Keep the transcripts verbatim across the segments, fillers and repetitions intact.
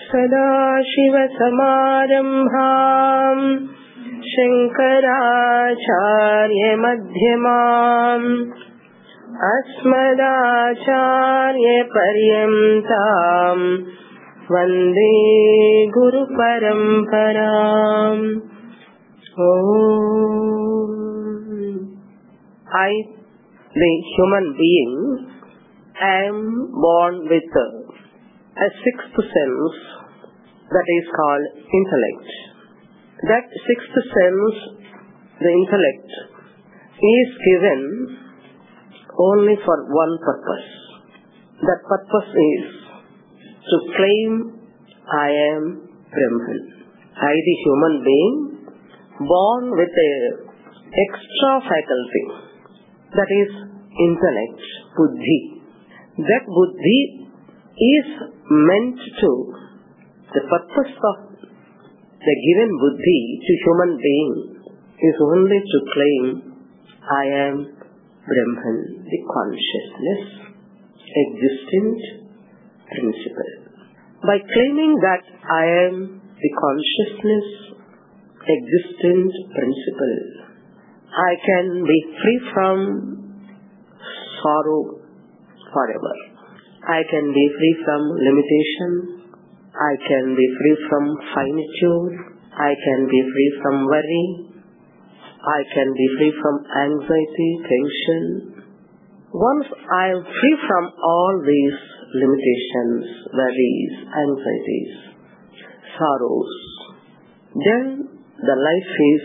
सदाशिवसमारम्भाम् शङ्कराचार्यमध्यमाम् अस्मदाचार्यपर्यन्ताम् वन्दे गुरुपरम्पराम्. Om. I, the human being, am born with a sixth sense that is called intellect. That sixth sense, the intellect, is given only for one purpose. That purpose is to claim I am Brahman. I, the human being, born with a extra faculty, that is intellect, buddhi. That buddhi is meant to, the purpose of the given buddhi to human being is only to claim I am Brahman, the consciousness, existent principle. By claiming that I am the consciousness, existent principle, I can be free from sorrow forever. I can be free from limitation. I can be free from finitude. I can be free from worry. I can be free from anxiety, tension. Once I am free from all these limitations, worries, anxieties, sorrows, then the life is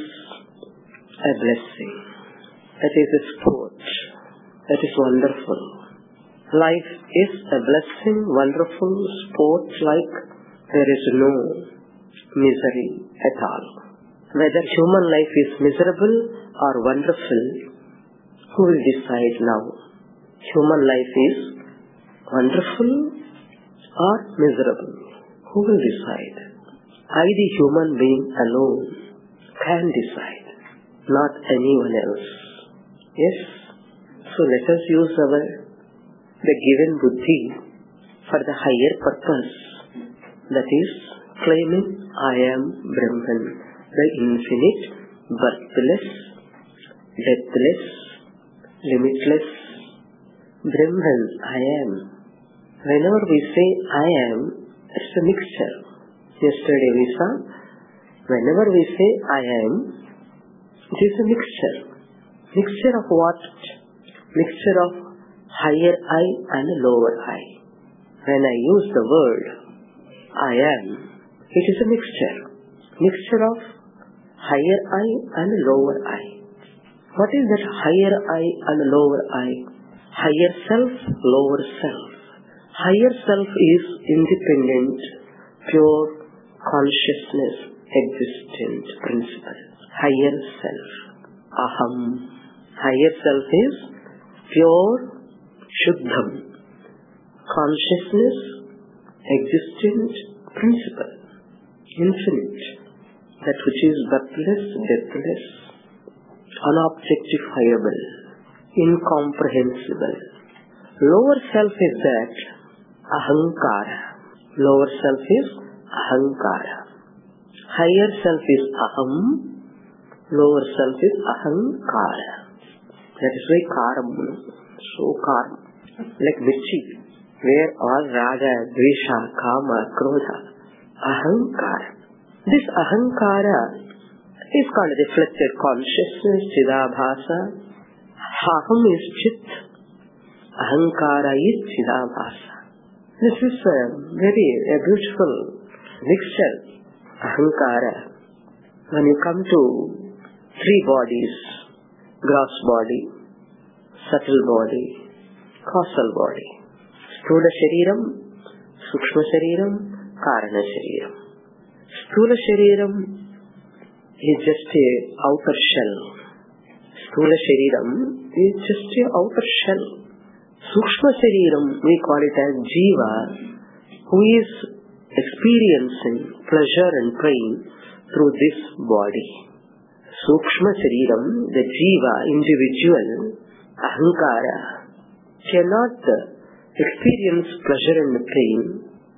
a blessing. It is a sport. It is wonderful. Life is a blessing, wonderful sport, like there is no misery at all. Whether human life is miserable or wonderful, who will decide now? Human life is wonderful or miserable? Who will decide? I, the human being alone, can decide, not anyone else. Yes? So let us use our the given buddhi for the higher purpose, that is claiming I am Brahman, the infinite, birthless, deathless, limitless Brahman. I am. Whenever we say I am, it's a mixture. Yesterday we saw, whenever we say I am, it is a mixture. Mixture of what? Mixture of higher I and lower I. When I use the word I am, it is a mixture. Mixture of higher I and lower I. What is that higher I and lower I? Higher self, lower self. Higher self is independent, pure consciousness, existent principle. Higher self, aham. Higher self is pure, shuddham, consciousness, existent principle, infinite, that which is birthless, deathless, unobjectifiable, incomprehensible. Lower self is that ahankara. Lower self is ahankara. Higher self is aham. Lower self is ahankara. That is why karam. So karam. Like mirchi, where all raga, dvesha, kama, krodha. Ahankara. This ahankara is called reflected consciousness, chidabhasa. Aham is chit. Ahankara is chidabhasa. This is a very a beautiful mixture. Ahankara. When you come to three bodies, gross body, subtle body, causal body. Sthula shariram, sukshma shariram, karana shariram. Sthula shariram is just a outer shell. Sthula shariram is just a outer shell. Sukshma shariram, we call it as jiva, who is experiencing pleasure and pain through this body. Sukshma shariram, the jiva, individual, ahankara, cannot experience pleasure and pain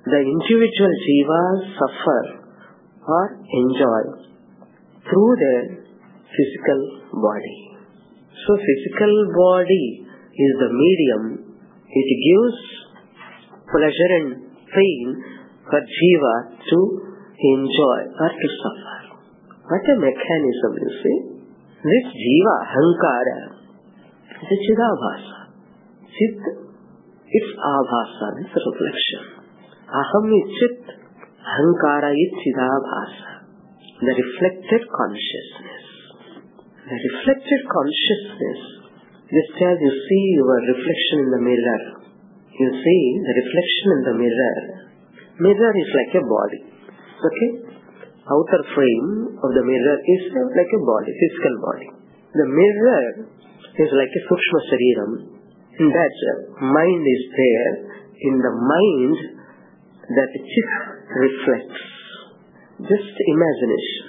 the individual jivas suffer or enjoy through their physical body. So physical body is the medium. It gives pleasure and pain for jiva to enjoy or to suffer. What a mechanism, you see. This jiva, ahankara, is a chidabhasa. Chit, it's abhasa, it's a reflection. Aham is chit, ahankara is chidabhasa. The reflected consciousness. The reflected consciousness, just as you see your reflection in the mirror. You see the reflection in the mirror. Mirror is like a body. Okay? Outer frame of the mirror is like a body, physical body. The mirror is like a sukshma shariram. In that mind is there. In the mind that chit reflects. Just imagination.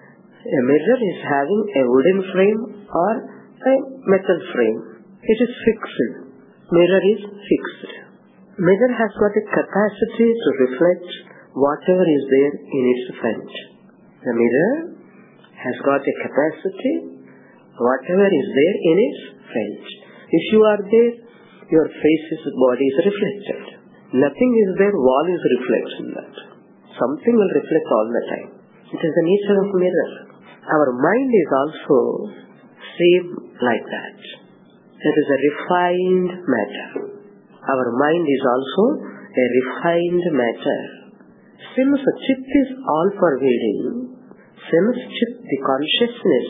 A mirror is having a wooden frame or a metal frame. It is fixed. Mirror is fixed. Mirror has got a capacity to reflect whatever is there in its front. The mirror has got a capacity, whatever is there in its front. If you are there, your face's body is reflected. Nothing is there, wall is reflection that. Something will reflect all the time. It is the nature of mirror. Our mind is also same like that. It is a refined matter. Our mind is also a refined matter. Since chit is all-pervading, since chit, the consciousness,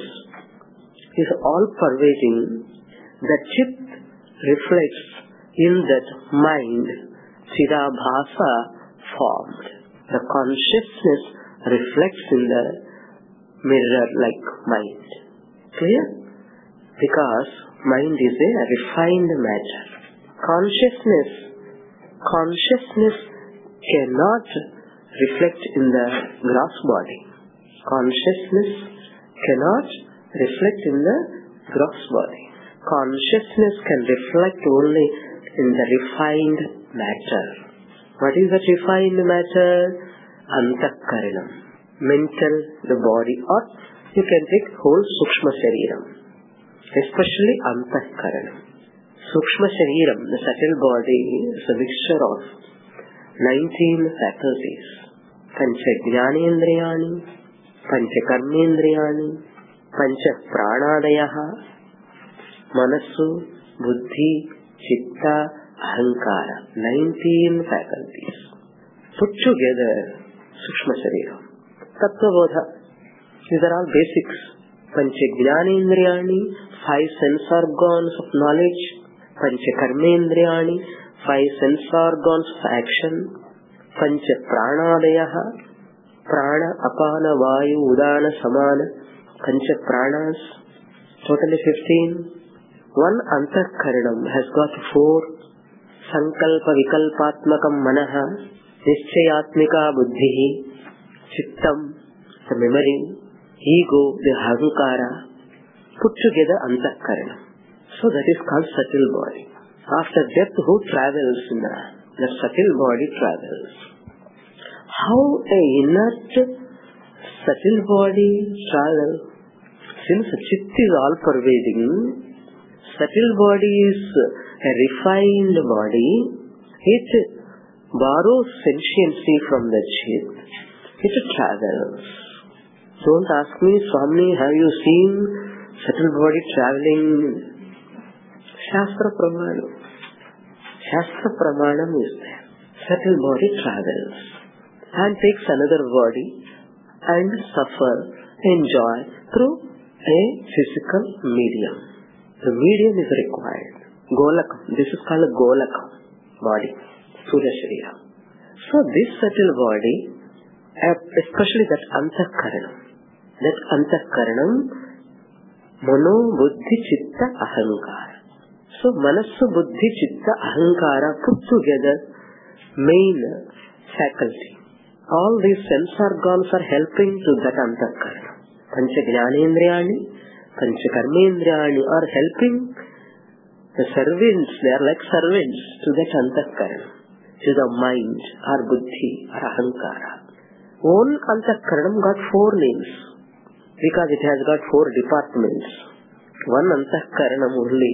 is all-pervading, the chit reflects in that mind, chidabhasa formed. The consciousness reflects in the mirror-like mind. Clear? Because mind is a refined matter. Consciousness, consciousness cannot reflect in the gross body. Consciousness cannot reflect in the gross body. Consciousness can reflect only in the refined matter. What is that refined matter? Antakaranam. Mental, the body, or you can take whole sukshma shariram. Especially antakaranam. Sukshma shariram, the subtle body, is a mixture of nineteen faculties. Pancha jnanendriyani, pancha karmendriyani, pancha pranadayaha, manasu, buddhi, chitta, ahankara. nineteen faculties. Put together, sukshma shariram. Tattvabodha. These are all basics. Pancha jnanendriyani, five sense organs of knowledge. Pancha karmendriyani, five sense organs of action. Pancha pranadayaha, prana, apana, vayu, udana, samana. Pancha pranas, totally fifteen. One antakaranam has got four. Sankalpa vikalpatmakam manaha, nischayatmika buddhihi, chittam, the memory, ego, the ahankara, put together antakaranam. So that is called subtle body. After death, who travels in the, the subtle body travels. How a inert subtle body travels? Since chit is all pervading, subtle body is a refined body. It borrows sentiency from the chit. It travels. Don't ask me, Swami, have you seen subtle body traveling? Shastra Pramanam. Shastra Pramanam is there. Subtle body travels and takes another body and suffer, enjoy through a physical medium. The medium is required. Golakam. This is called a Golakam body. Surya Sharira. So this subtle body, especially that antakaranam, that antakaranam, mano, buddhi, chitta, ahankara. So manasu, buddhi, chitta, ahankara put together main faculty. All these sense organs are helping to that antakaranam. Pancha jnanendriyani, pancha karmendriyani are helping the servants. They are like servants to that antakaranam. to the mind or buddhi or ahankara. One antakaranam got four names because it has got four departments. One antakaranam only,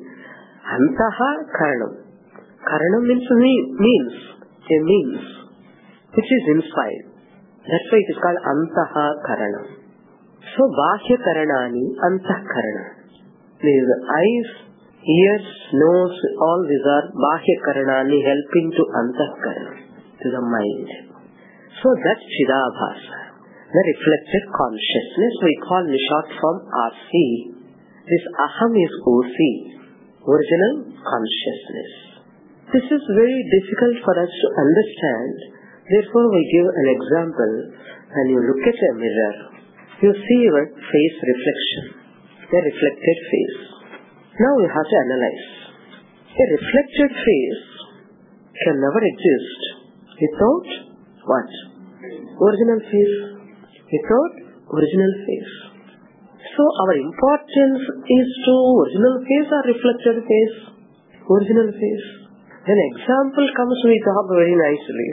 antaha karanam. Karanam means means, a means, which is inside. That's why it is called antaha karanam. So bahya karanani antakarana. These eyes, ears, nose, all these are bahya karanani helping to antakarana, to the mind. So that's Chidabhasa, the reflected consciousness. We call in short form R C. This aham is O C, original consciousness. This is very difficult for us to understand. Therefore, we give an example. When you look at a mirror, you see your face reflection, a reflected face. Now you have to analyze. A reflected face can never exist without what? Original face. Without original face. So our importance is to original face or reflected face? Original face. When example comes, we talk very nicely.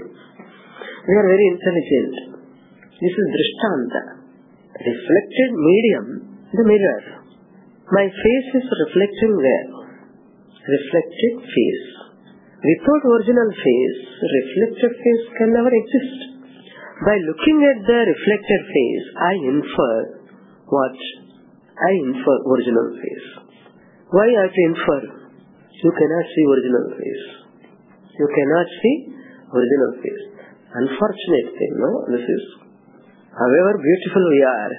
We are very intelligent. This is Drishtanta. Reflected medium, the mirror. My face is reflecting where? Reflected face. Without original face, reflected face can never exist. By looking at the reflected face, I infer what? I infer original face. Why I have to infer? You cannot see original face. You cannot see original face. Unfortunate thing, no? This is, however beautiful we are,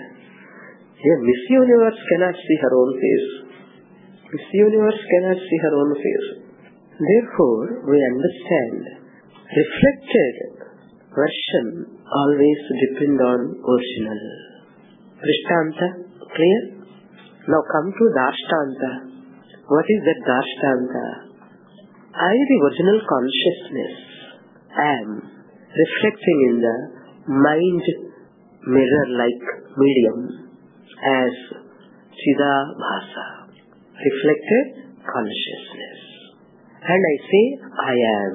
a Miss Universe cannot see her own face. Miss Universe cannot see her own face. Therefore, we understand reflected version always depend on original. Drishtanta, clear? Now come to Dashtanta. What is that Dashtanta? I, the original consciousness, am reflecting in the mind mirror-like medium as Chidabhasa, reflected consciousness. And I say, I am.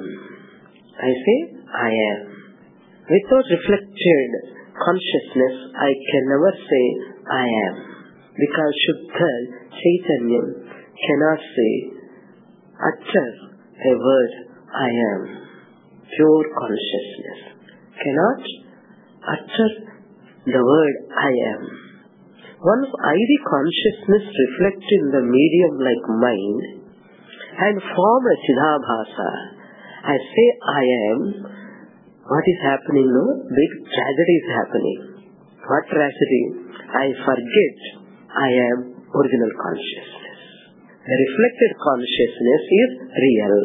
I say, I am. Without reflected consciousness, I can never say, I am. Because Shuddha Chaitanya cannot say, utter a word, I am. Pure consciousness cannot utter the word, I am. Once I, the consciousness, reflect in the medium like mind and form a Chidabhasa, I say, I am. What is happening? No? Big tragedy is happening. What tragedy? I forget I am original consciousness. The reflected consciousness is real.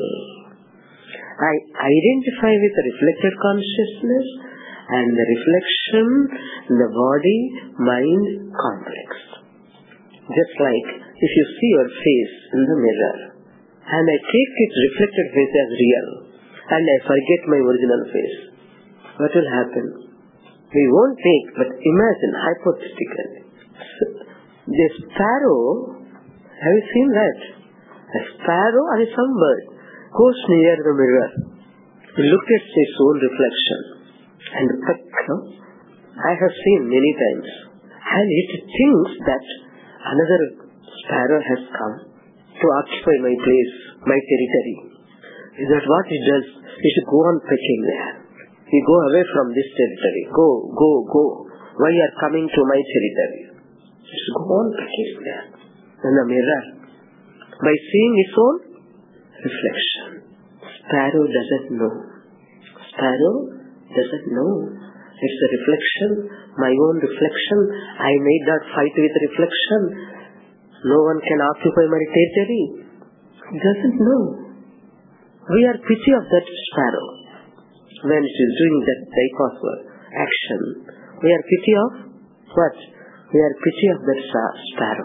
I identify with the reflected consciousness and the reflection in the body, mind, complex. Just like if you see your face in the mirror and I take its reflected face as real and I forget my original face, what will happen? We won't take, but imagine hypothetically. The sparrow, have you seen that? A sparrow or some bird goes near the mirror, look at its own reflection and peck. No? I have seen many times. And it thinks that another sparrow has come to occupy my place, my territory. Is that what it does? It should go on pecking there. We go away from this territory. Go, go, go. Why you are coming to my territory? It should go on pecking there. In the mirror. By seeing its own reflection. Sparrow doesn't know. Sparrow doesn't know. It's a reflection, my own reflection. I need not fight with reflection. No one can occupy my territory. It doesn't know. We are pity of that sparrow. When it is doing that type of action, we are pity of what? We are pity of that sparrow.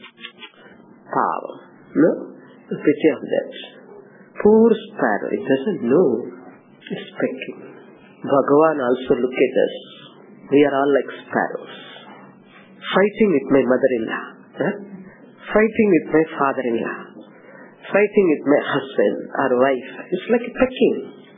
Power. No? Pity of that. Poor sparrow. It doesn't know. It's pecking. Bhagavan also look at us. We are all like sparrows. Fighting with my mother-in-law. Huh? Fighting with my father-in-law. Fighting with my husband or wife. It's like pecking.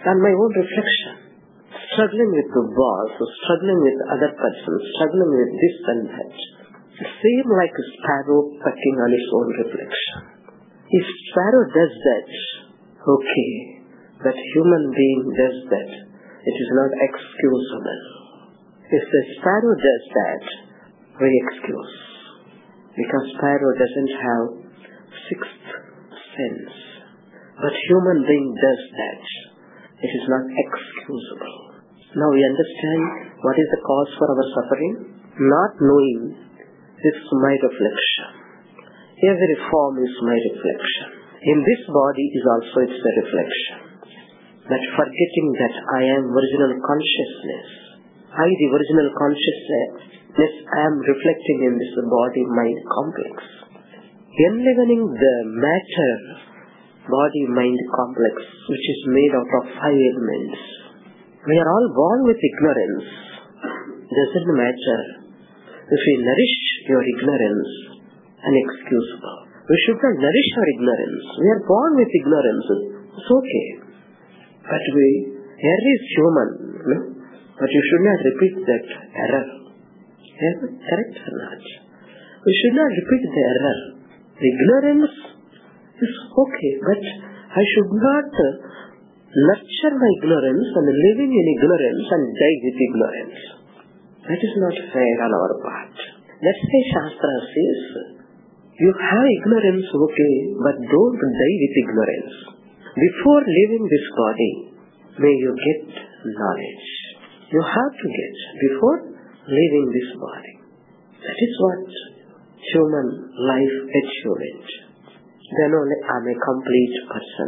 and my own reflection. Struggling with the boss, struggling with other persons, struggling with this and that. It seems like a sparrow pecking on its own reflection. If sparrow does that, okay, but human being does that, it is not excusable. If the sparrow does that, we excuse. Because sparrow doesn't have sixth sense. But human being does that. It is not excusable. Now we understand what is the cause for our suffering? Not knowing this is my reflection. Every form is my reflection. In this body is also its a reflection. But forgetting that I am original consciousness. I, the original consciousness, I am reflecting in this body-mind complex. Enlivening the matter, body-mind complex, which is made out of five elements. We are all born with ignorance. Doesn't matter. If we nourish your ignorance, unexcusable. We should not nourish our ignorance. We are born with ignorance. It's okay. But we, error is human. No? But you should not repeat that error. Error, correct or not? We should not repeat the error. The ignorance is okay, but I should not uh, nurture my ignorance and living in ignorance and die with ignorance. That is not fair on our part. That's why Shastra says, you have ignorance, okay, but don't die with ignorance. Before leaving this body, may you get knowledge. You have to get before leaving this body. That is what human life achievement. Then only I am a complete person.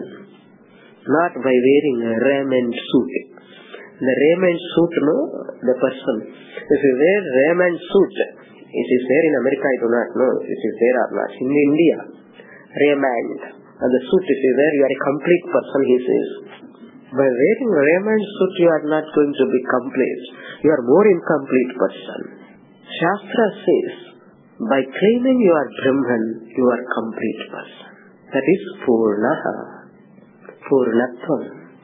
Not by wearing a raiment suit. The raiment suit, no, the person. If you wear raiment suit, it is there in America, I do not know if it is there or not. In India, raiment, and the suit if you wear, you are a complete person, he says. By wearing raiment suit, you are not going to be complete. You are more incomplete person. Shastra says, by claiming you are Brahman, you are complete person. That is Purnaha, Purnatvam.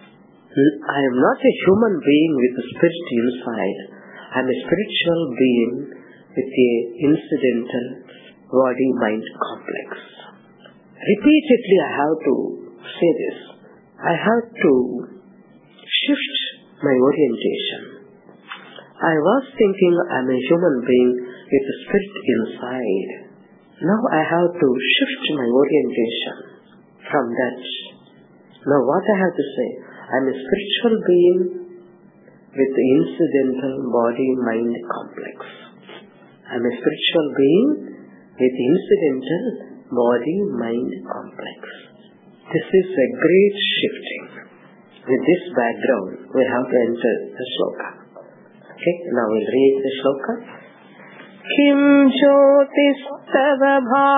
I am not a human being with a spirit inside. I am a spiritual being with a incidental body-mind complex. Repeatedly I have to say this. I have to shift my orientation. I was thinking I am a human being with a spirit inside. Now I have to shift my orientation from that. Now what I have to say? I am a spiritual being with the incidental body-mind complex. I am a spiritual being with incidental body-mind complex. This is a great shifting. With this background, we have to enter the shloka. Okay, now we'll read the shloka. Kim jyotistava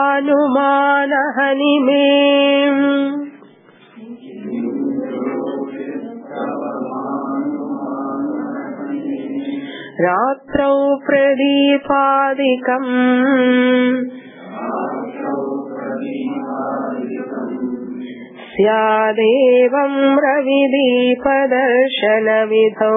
bhanumanahanimeem ratrau pradeepadikam syadevam ravideepadarshanavidhau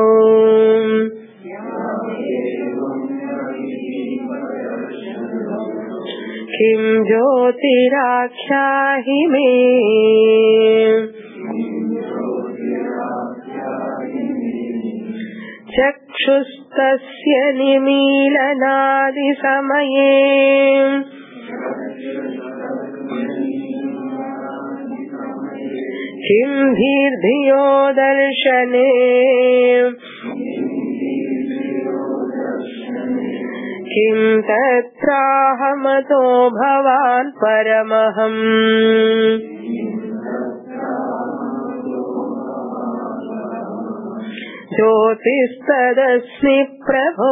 kim jyotirakhyahi me चक्षुस्तस्य निमीलनादि समये किं धीर्धियो दर्शने किं तत्राहमतो भवान् परमहम् ज्योतिस्तदस्मि प्रभो.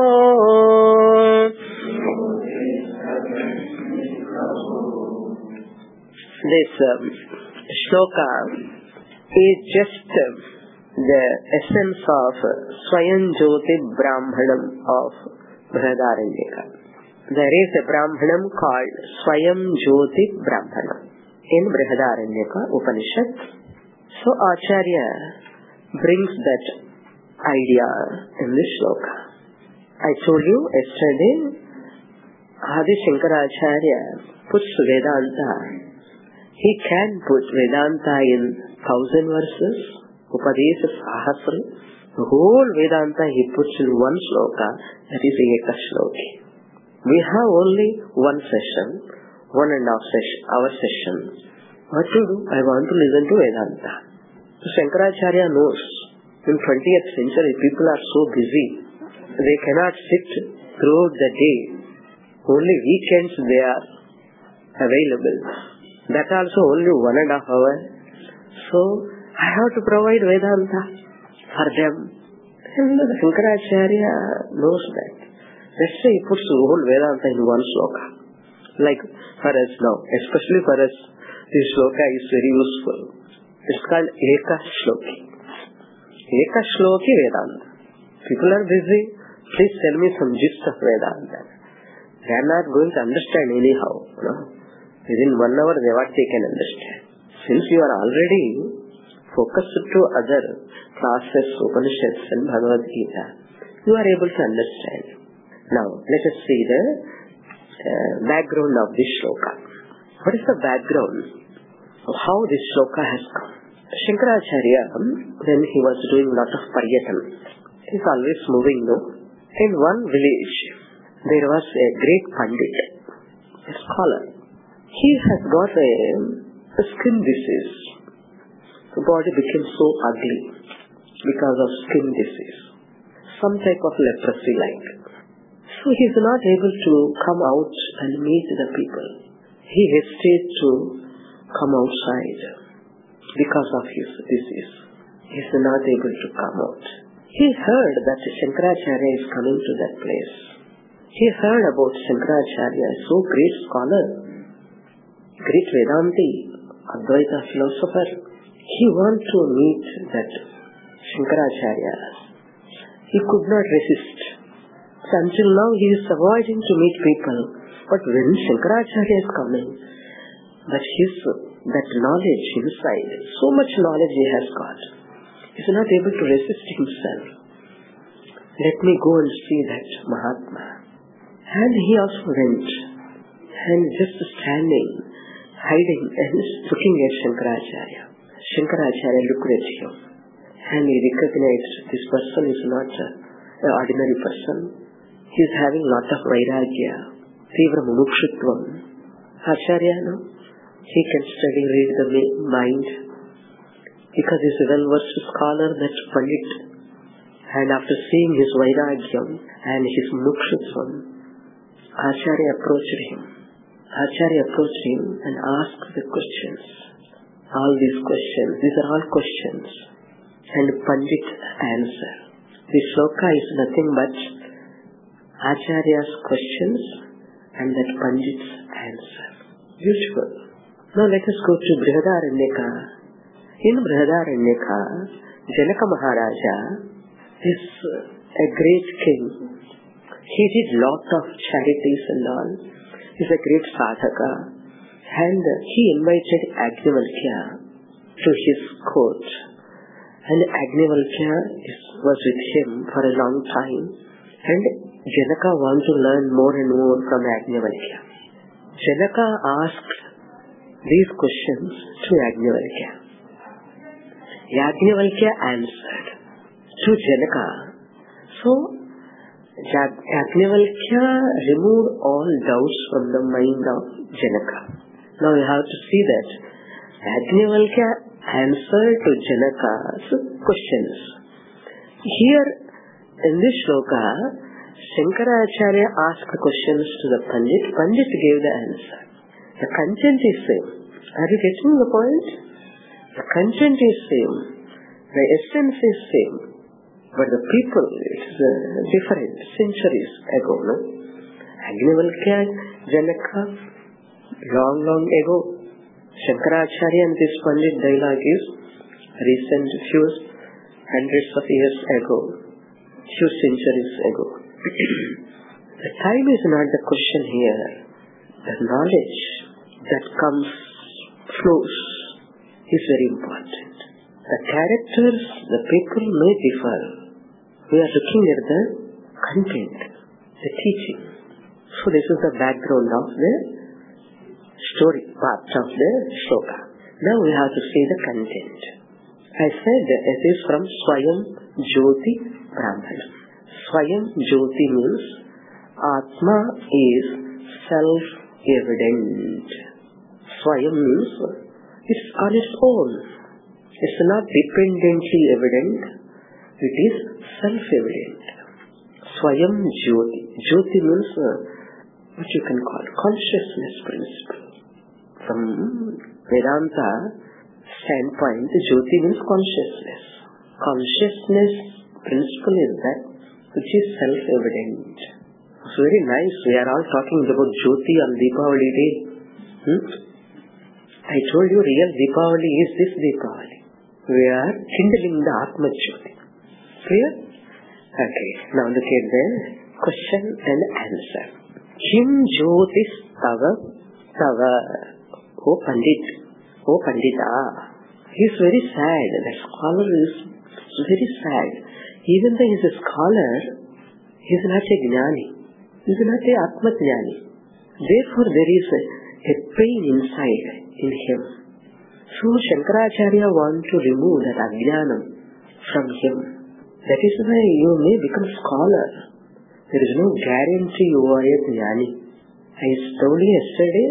This um, shloka is just uh, the essence of uh, Swayam Jyoti Brahmanam of Brihadaranyaka. There is a Brahmanam called Swayam Jyoti Brahmanam in Brihadaranyaka Upanishad. So Acharya brings that idea in this shloka. I told you yesterday, Adi Shankaracharya puts Vedanta. He can put Vedanta in thousand verses, Upadesha Sahasra. The whole Vedanta he puts in one shloka, that is Eka Shloki. We have only one session, one and a half session, our session. What to do? I want to listen to Vedanta. So Shankaracharya knows, in twentieth century people are so busy, they cannot sit throughout the day. Only weekends they are available. That also only one and a half hour. So I have to provide Vedanta for them. And Shankaracharya knows that. That's why he puts the whole Vedanta in one shloka. Like for us now, especially for us, this shloka is very useful. It's called Eka Shloki. Eka Shloki Vedanta. People are busy. Please tell me some gist of Vedanta. They are not going to understand anyhow. You know? Within one hour, they what they can understand. Since you are already focused to other classes, Upanishads and Bhagavad Gita, you are able to understand. Now, let us see the uh, background of this shloka. What is the background of how this shloka has come? Shankaracharya, when he was doing a lot of paryatan, he is always moving, no? In one village, there was a great pandit, a scholar. He has got a, a skin disease. The body became so ugly because of skin disease. Some type of leprosy like. So he is not able to come out and meet the people. He hesitates to come outside because of his disease. He is not able to come out. He heard that Shankaracharya is coming to that place. He heard about Shankaracharya, so great scholar, great Vedanti, Advaita philosopher. He wanted to meet that Shankaracharya. He could not resist. So until now he is avoiding to meet people. But when Shankaracharya is coming, that his, that knowledge inside, so much knowledge he has got, he is not able to resist himself. Let me go and see that Mahatma. And he also went, and just standing, hiding and looking at Shankaracharya. Shankaracharya looked at him, and he recognized this person is not an ordinary person. He is having lot of vairagya, tivra mumukshutvam. Acharya, no? He can study, read the mind, because he is a well-versed scholar, that Pandit. And after seeing his vairagyam and his mumukshutvam, Acharya approached him. Acharya approached him and asked the questions. All these questions, these are all questions. And Pandit answered. This shloka is nothing but Acharya's questions and that Pandit's answer. Beautiful. Now let us go to Brihadaranyaka. In Brihadaranyaka, Janaka Maharaja is a great king. He did lot of charities and all. He is a great sadhaka. And he invited Agnivalkya to his court. And Agnivalkya was with him for a long time. And Janaka wanted to learn more and more from Agnivalkya. Janaka asked these questions to Agnivalkya. Agnivalkya answered to Janaka. So, Agnivalkya removed all doubts from the mind of Janaka. Now you have to see that Agnivalkya answered to Janaka's questions. Here in this shloka, Shankaracharya asked questions to the Pandit. Pandit gave the answer. The content is same. Are you getting the point? The content is same. The essence is same. But the people, it is uh, different. Centuries ago, no? Agnivalkya, Janaka, long, long ago. Shankaracharya and this Pandit dialogue is recent, few hundreds of years ago, few centuries ago. The time is not the question here. The knowledge that comes, flows, is very important. The characters, the people may differ. We are looking at the content, the teaching. So this is the background of the story part of the shloka. Now we have to see the content. I said it is from Swayam Jyoti Brahmana. Swayam Jyoti means Atma is self-evident. Swayam means it's on its own. It's not dependently evident. It is self-evident. Swayam Jyoti. Jyoti means uh, what you can call consciousness principle. From Vedanta standpoint, Jyoti means consciousness. Consciousness principle is that which is self-evident. It's very nice. We are all talking about Jyoti on Deepavali day. Hmm? I told you real Deepavali is this Deepavali. We are kindling the Atma Jyoti. Clear? Okay. Now look at the question and answer. Kim Jyotis Tava Tava. Oh Pandit. Oh Pandita. He is very sad. The scholar is very sad. Even though he is a scholar, he is not a Jnani. He is not a Atma Jnani. Therefore there is a, a pain inside in him. So Shankaracharya wants to remove that Ajnanam from him. That is why you may become scholar. There is no guarantee you are a Jnani. I told you yesterday,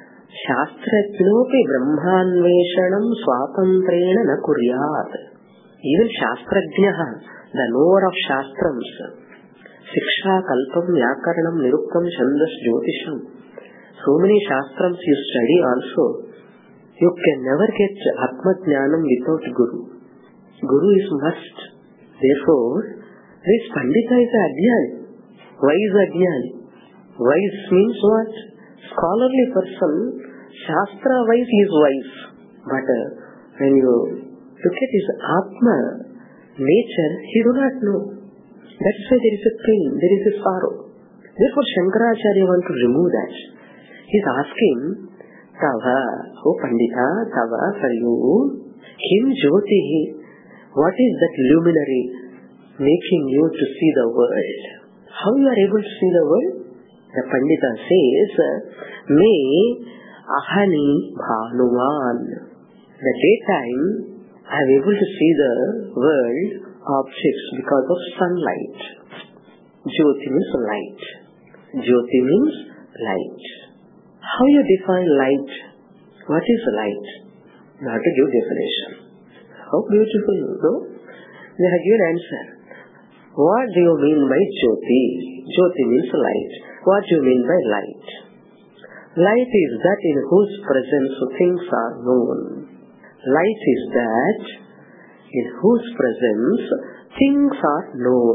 Shastrajnopi Brahmanveshanam Swatantrena na kuryat. Even Shastrajnaha, the knower of Shastrams, Siksha, Kalpam, Vyakaranam, Niruktam, Chandas, Jyotisham. So many Shastrams you study also. You can never get Atma Jnanam without Guru. Guru is must. Therefore, this Pandita is Ajnani. Why is Ajnani? Wise means what? Scholarly person, Shastra wise he is wise. But uh, when you look at his Atma nature, he do not know. That is why there is a pain, there is a sorrow. Therefore Shankaracharya wants to remove that. He is asking, Tava, oh Pandita, Tava for you, Kim Jyotihi, what is that luminary making you to see the world? How you are able to see the world? The Pandita says, Me Ahani Bhanuman. The daytime I am able to see the world objects because of sunlight. Jyoti means light. Jyoti means light. How you define light? What is light? Now to give definition. How beautiful, no? They have given answer. What do you mean by Jyoti? Jyoti means light. What do you mean by light? Light is that in whose presence things are known. Light is that in whose presence things are known.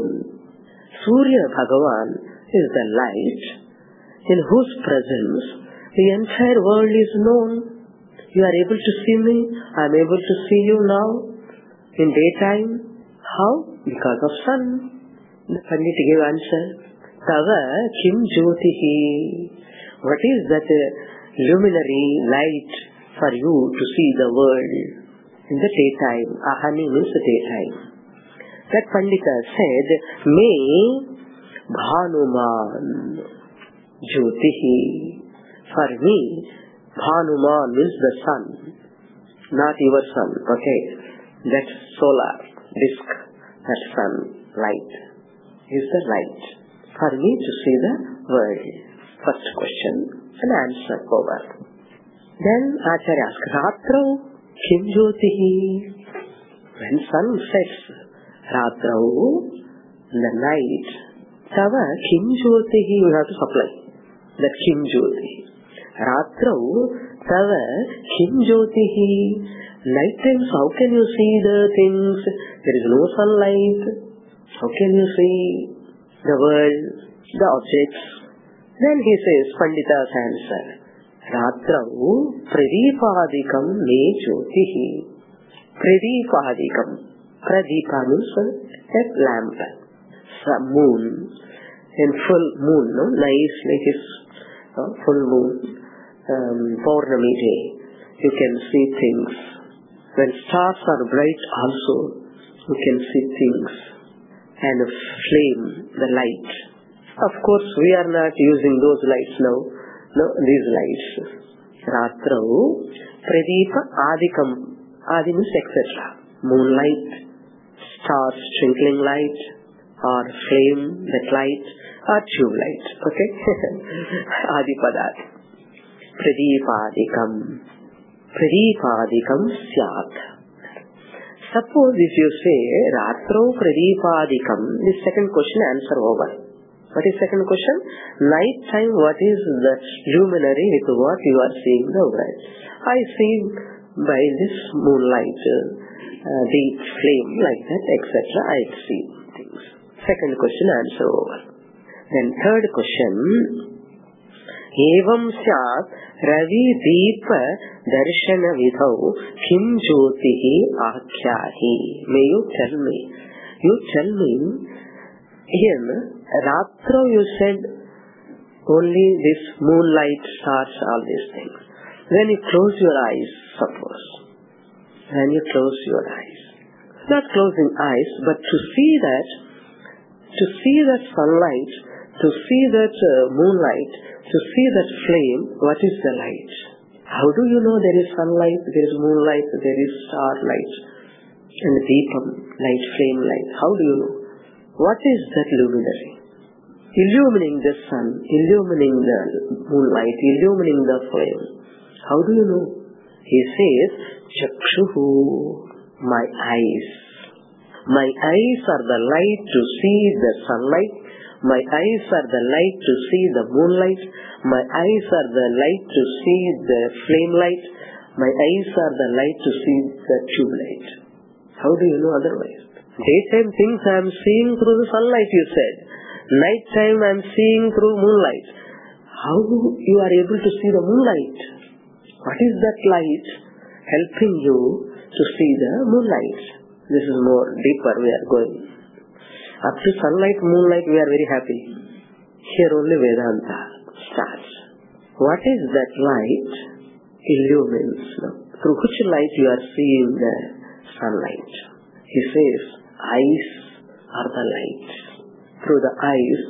Surya Bhagavan is the light in whose presence the entire world is known. You are able to see me. I am able to see you now. In daytime. How? Because of sun. The Pandit gave answer. Tava Kim Jyotihi. What is that luminary light for you to see the world in the daytime? Ahani means the daytime. That Pandita said, Me Bhanuman Jyotihi. For me, Bhanuman means the sun, not your sun, okay? That solar disk, that sun light is the light for me to see the world. First question and answer over. Then Acharya asks, Ratrau Kim Jyotihi. When sun sets, Ratrau, the night, Tava Kim Jyotihi, you have to supply that Kim Jyotihi. Ratrau Tava Kim Jyotihi. Night times, how can you see the things? There is no sunlight. How can you see the world, the objects? Then he says, Pandita's answer, Ratrau Pradipadikam me Jyotihi. Pradipadikam. Pradipa means a lamp. Some moon. In full moon, no? Nice like this uh, full moon. Um, Purnami day. You can see things. When stars are bright also, you can see things and flame, the light. Of course, we are not using those lights now. No, these lights. Ratrau, Pradipa Adikam. Adi means et cetera. Moonlight, stars, twinkling light, or flame, that light, or tube light. Okay? Adipadat. Pradipadikam. Pradipadikam syat. Suppose if you say Ratrau Pradipadikam, this second question answer over. What is second question? Night time, what is the luminary with what you are seeing the bright? I see by this moonlight, uh, the flame like that, et cetera. I see things. Second question answer over. Then third question. Evam syat ravi deepa darshana vidhau kim jyotihi akyahi. May you tell me? You tell me. Here, Ratrau you said only this moonlight, stars, all these things. When you close your eyes, suppose. When you close your eyes. Not closing eyes, but to see that, to see that sunlight, to see that uh, moonlight, to see that flame, what is the light? How do you know there is sunlight, there is moonlight, there is starlight, and deepam light, flame light? How do you know? What is that luminary? Illumining the sun, illumining the moonlight, illumining the flame. How do you know? He says, Chakshuhu, my eyes. My eyes are the light to see the sunlight. My eyes are the light to see the moonlight. My eyes are the light to see the flame light. My eyes are the light to see the tube light. How do you know otherwise? Daytime things I am seeing through the sunlight, you said. Nighttime I am seeing through moonlight. How you are able to see the moonlight? What is that light helping you to see the moonlight? This is more deeper we are going. Up to sunlight, moonlight we are very happy. Here only Vedanta starts. What is that light illumines? No? Through which light you are seeing the sunlight? He says, eyes are the light. Through the eyes,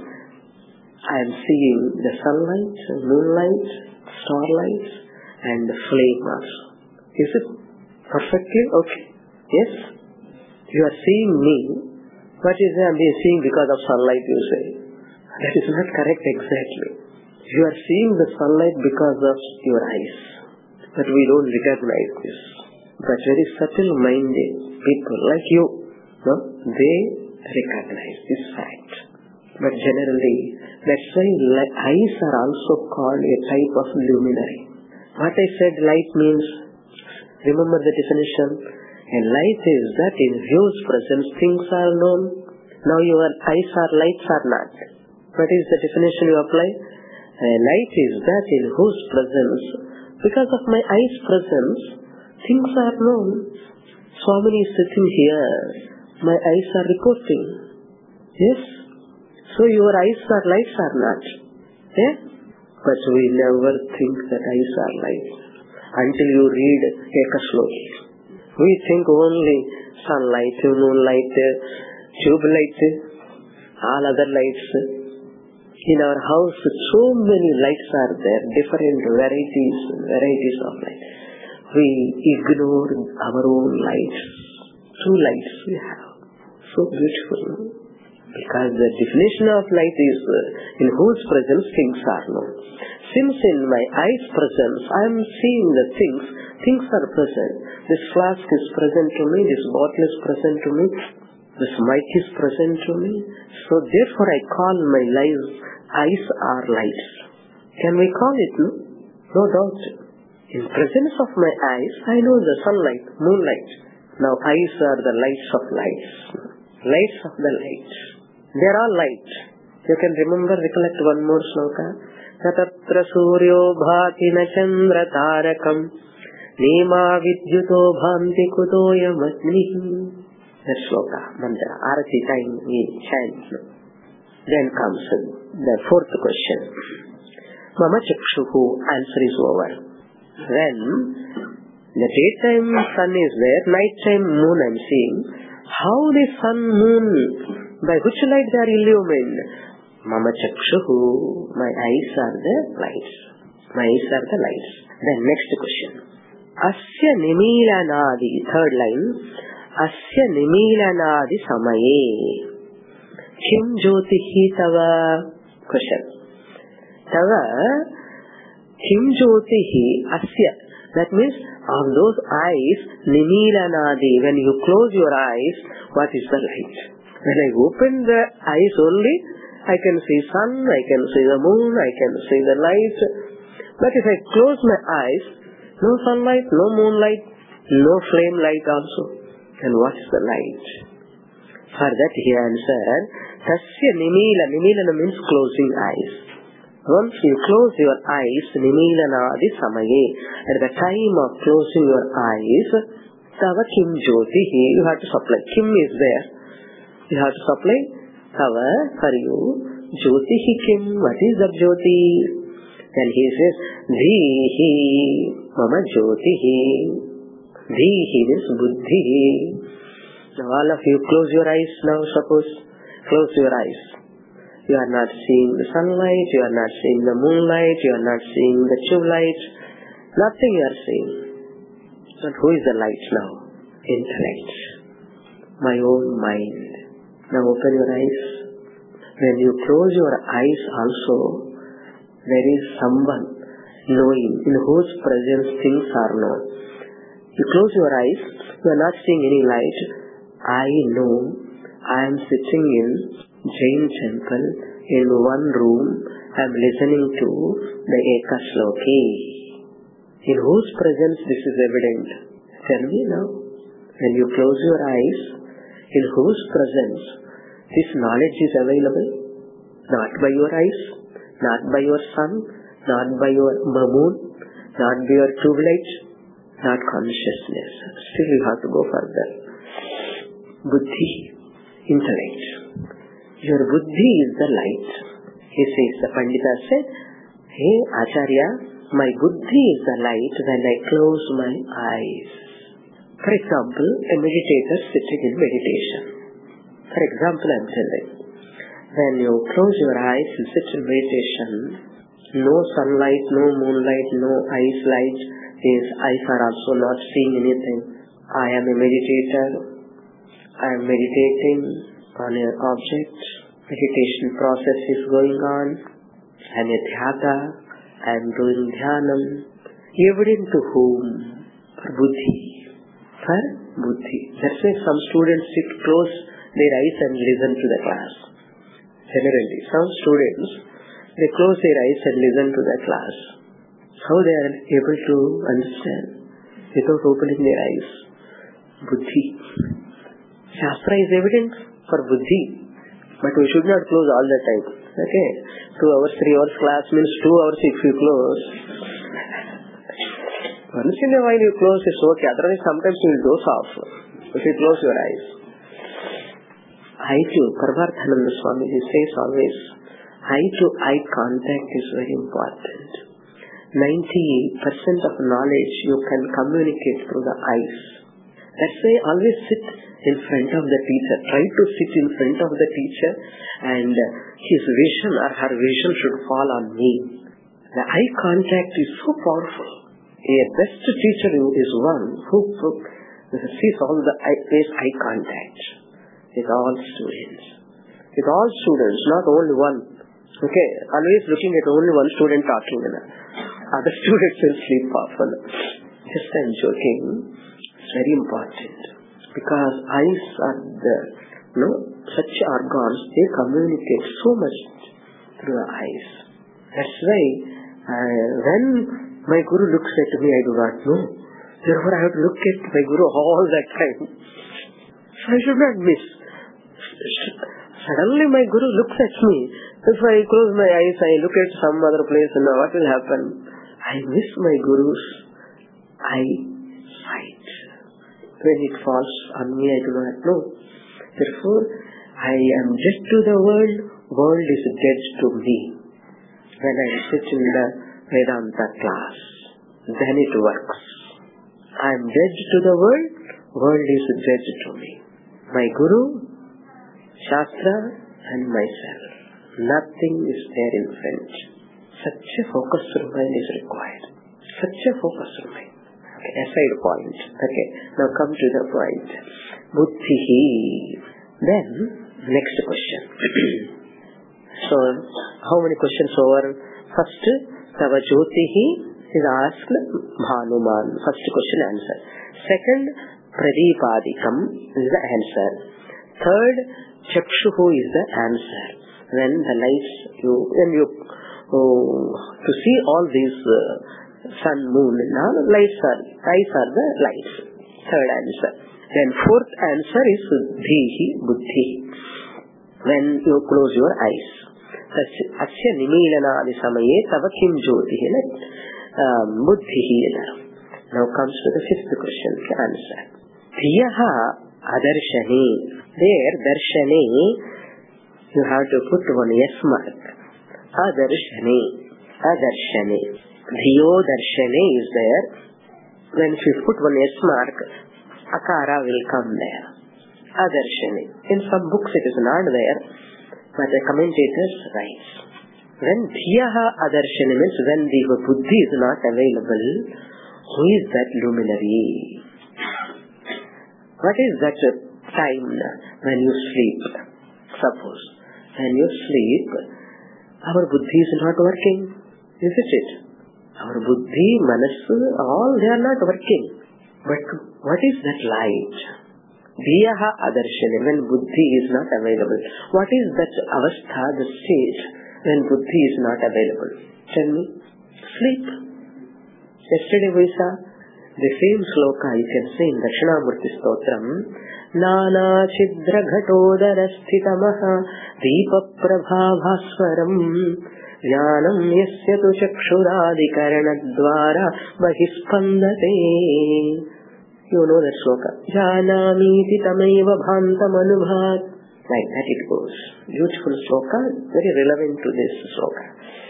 I am seeing the sunlight, moonlight, starlight, and the flame also. Is it perfectly okay? Yes? You are seeing me. What is I am seeing because of sunlight, you say? That is not correct exactly. You are seeing the sunlight because of your eyes. But we don't recognize this. But very subtle-minded people like you, no, they recognize this fact. But generally, that's why eyes are also called a type of luminary. What I said light means, remember the definition? And light is that in whose presence things are known. Now your eyes are lights or not. What is the definition you apply? A light is that in whose presence, because of my eyes' presence, things are known. Swamini is sitting here. My eyes are reporting. Yes? So your eyes are lights or not? Yeah? But we never think that eyes are lights until you read Ekashloki. We think only sunlight, moonlight, tube light, all other lights. In our house, so many lights are there, different varieties, varieties of light. We ignore our own lights. Two lights we have. So beautiful. Because the definition of light is uh, in whose presence things are known. Since in my eyes' presence I am seeing the things, things are present. This flask is present to me, this bottle is present to me, this mic is present to me. So therefore I call my lives, eyes are lights. Can we call it? No, no doubt. In presence of my eyes, I know the sunlight, moonlight. Now eyes are the lights of lights. Lights of the lights. They are all light. You can remember, recollect one more sloka. Tatatra suryo bhati na chandra tarakam nema vidyuto bhanti kutoyam asmihi. That sloka, mantra, arati time we chant. Then comes the fourth question. Mama chakshuhu, answer is over. When The daytime sun is there, nighttime moon I am seeing. How the sun, moon, by which light they are illumined? Mama chakshuhu, my eyes are the lights. My eyes are the lights. Then next question. Asya nimilanadi, third line. Asya nimilanadi samaye. Kim jyotihi tava? Question. Tava, kim jyotihi asya. That means of those eyes, nimilanadi. When you close your eyes, what is the light? When I open the eyes only, I can see sun, I can see the moon, I can see the light. But if I close my eyes, no sunlight, no moonlight, no flame light also. Then what is the light? For that he answered, Tasya nimila. Nimilana means closing eyes. Once you close your eyes, nimilanadi samaye. At the time of closing your eyes, tava kim jyotihi. You have to supply. Kim is there. You have to supply tava for you. Jyotihi kim. What is the jyoti? Then he says, Dhihi mama jyotihi. Dhihi means buddhihi. Now all of you close your eyes now, suppose. Close your eyes. You are not seeing the sunlight, you are not seeing the moonlight, you are not seeing the tube light. Nothing you are seeing. But who is the light now? Intellect. My own mind. Now open your eyes. When you close your eyes also, there is someone knowing in whose presence things are known. You close your eyes, you are not seeing any light. I know I am sitting in Jain temple in one room. I am listening to the Ekashloki. In whose presence this is evident? Tell me now. When you close your eyes, in whose presence this knowledge is available? Not by your eyes, not by your sun, not by your moon, not by your tube light, not consciousness. Still you have to go further. Buddhi, intellect. Your buddhi is the light. He says, the Pandita said, Hey Acharya, my buddhi is the light when I close my eyes. For example, a meditator sitting in meditation. For example, I am telling, when you close your eyes and sit in meditation, no sunlight, no moonlight, no eyes light, his eyes are also not seeing anything. I am a meditator. I am meditating on an object. Meditation process is going on. I am a dhyata. I am doing dhyanam. Evident to whom? For buddhi. For buddhi. That's why some students sit close their eyes and listen to the class. Generally, some students, they close their eyes and listen to the class. How they are able to understand without opening their eyes? Buddhi. Shastra is evident for buddhi, but we should not close all the time. Okay, two hours, three hours class means two hours if you close. Once in a while you close, it's okay. Otherwise, sometimes you will doze off if you close your eyes. Eye to Parvarthananda Swamiji says always, eye to eye contact is very important. ninety percent of knowledge you can communicate through the eyes. That's why always sit in front of the teacher. Try to sit in front of the teacher and his vision or her vision should fall on me. The eye contact is so powerful. A best teacher is one who sees all the face eye contact with all students. With all students, not only one. Okay, always looking at only one student talking. Other students will sleep often. Just I'm joking. It's very important. Because eyes are the, you know, such organs, they communicate so much through the eyes. That's why uh, when my Guru looks at me, I do not know. Therefore I have to look at my Guru all the time. So I should not miss. Suddenly my Guru looks at me. If I close my eyes, I look at some other place, and what will happen? I miss my Guru's eyesight. When it falls on me, I do not know. Therefore, I am dead to the world, world is dead to me. When I sit in the Vedanta class, then it works. I am dead to the world, world is dead to me. My Guru, Shastra and myself. Nothing is there in front. Such a focused mind is required. Such a focused mind. Okay, aside point. Okay, now come to the point. Buddhihi. Then, next question. So, how many questions over? First, Tava Jyotihi is asked Bhanuman. First question answer. Second, Pradipadikam is the answer. Third, Chakshuhu is the answer. When the lights, you, when you, oh, to see all these uh, sun, moon, and all, lights are, eyes are the lights. Third answer. Then fourth answer is Dhihi, Buddhi. When you close your eyes. Asya Nimilana Adisamaye Tava Kim Jyotihi Buddhihi. Now comes to the fifth question, answer. Dhiyaha Adarshani. There, Darshani, you have to put one yes mark. Adarshani. Adarshani. Dhiyo Darshani is there. When you put one yes mark, Akara will come there. Adarshani. In some books it is not there, but the commentators write. When Dhiyaha Adarshani means when the Buddhi is not available, who is that luminary? What is that time when you sleep? Suppose, when you sleep, our Buddhi is not working, isn't it? Our Buddhi, Manasu, all they are not working. But what is that light? Dhiyaha Adarshani, when Buddhi is not available. What is that avastha, the state, when Buddhi is not available? Tell me. Sleep. Yesterday we saw the same sloka you can say in Dakshinamurti Stotram. Nana Chidra Ghatodara Sthitamaha Deepa Prabha Bhaswaram Jnanam Yasya Tu Chakshuradi Karanadvara Bahispandate. You know that sloka. Janamiti Tameva Bhantam Anubhat. Like that it goes. Beautiful sloka, very relevant to this sloka.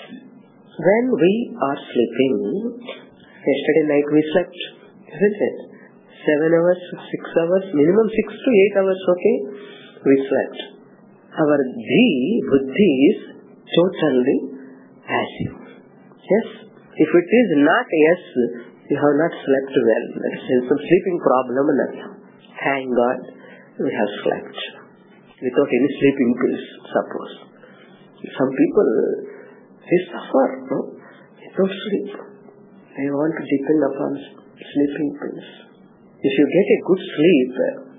When we are sleeping, yesterday night we slept, isn't it? Seven hours, six hours, minimum six to eight hours, okay? We slept. Our dhi, buddhi is totally passive. Yes? If it is not yes, you have not slept well. There is some sleeping problem. Thank God we have slept without any sleeping pills, suppose. Some people, they suffer, no? Without sleep. They want to depend upon sleeping pills. If you get a good sleep,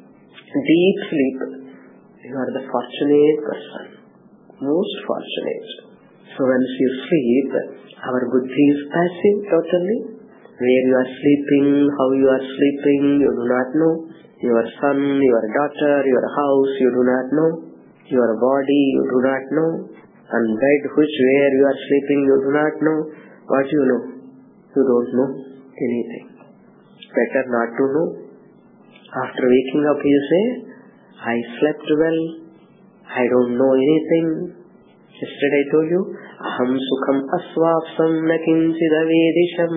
deep sleep, you are the fortunate person. Most fortunate. So when you sleep, our buddhi is passive totally. Where you are sleeping, how you are sleeping, you do not know. Your son, your daughter, your house, you do not know. Your body, you do not know. And bed which where you are sleeping, you do not know. What you know? You don't know anything. Better not to know. After waking up you say, I slept well, I don't know anything. Yesterday I told you, Aham sukham asvapsam nakinchidavedisham.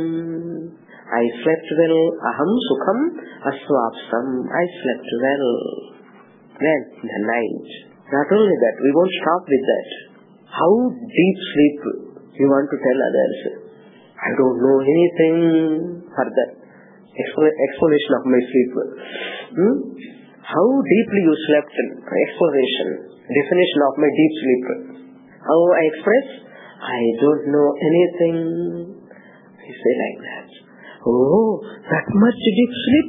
I slept well, aham sukham asvapsam. I slept well. Then, the night. Not only that, we won't stop with that. How deep sleep you want to tell others? I don't know anything further. Explanation of my sleep. Hmm? How deeply you slept? Explanation. Definition of my deep sleep. How I express? I don't know anything. You say like that. Oh, that much deep sleep?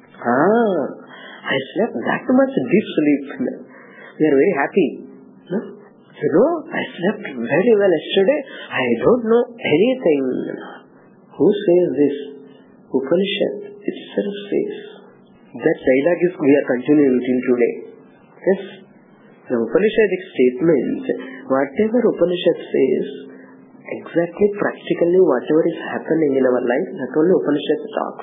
Ah, I slept that much deep sleep. We are very happy. No? You know, I slept very well yesterday. I don't know anything. Who says this? Upanishad itself says. That dialogue is we are continuing till today. Yes? The Upanishadic statement, whatever Upanishad says, exactly practically whatever is happening in our life, that only Upanishad talks.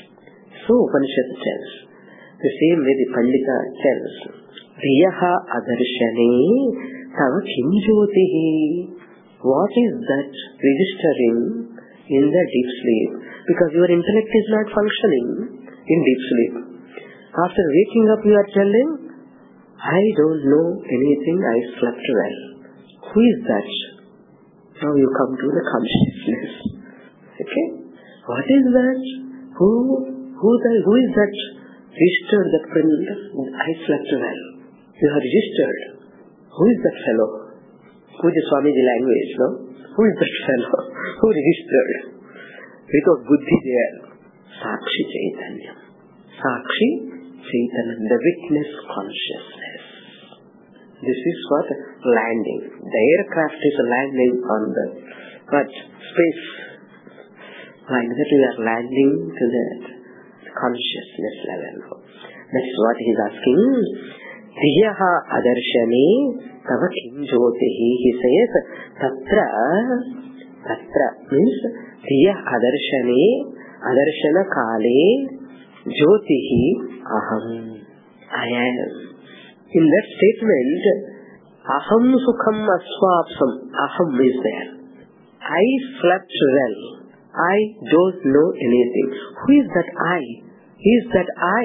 So Upanishad tells. The same way the Pandita tells. Dhiyaha adarshane tava kim jyotihi. What is that registering in the deep sleep? Because your intellect is not functioning in deep sleep. After waking up, you are telling, I don't know anything, I slept well. Who is that? Now you come to the consciousness. Okay? What is that? Who, who, the, who is that registered, that print? I slept well. You have registered. Who is that fellow? Who is the Swamiji language, no? Who is that fellow? Who registered? Without buddhi there. Sakshi Chaitanya. Sakshi Chaitanya, the witness consciousness. This is what landing. The aircraft is landing on the what? Space. Like that we are landing to the consciousness level. That's what he is asking. Dhiyaha adarshane tava kim jyotihi. He says, Tatra, Tatra means Dhiya adarshane, adarshana kale, jyotihi aham. I am. In that statement, aham sukham aswapsam, aham is there. I slept well. I don't know anything. Who is that I? Is that I?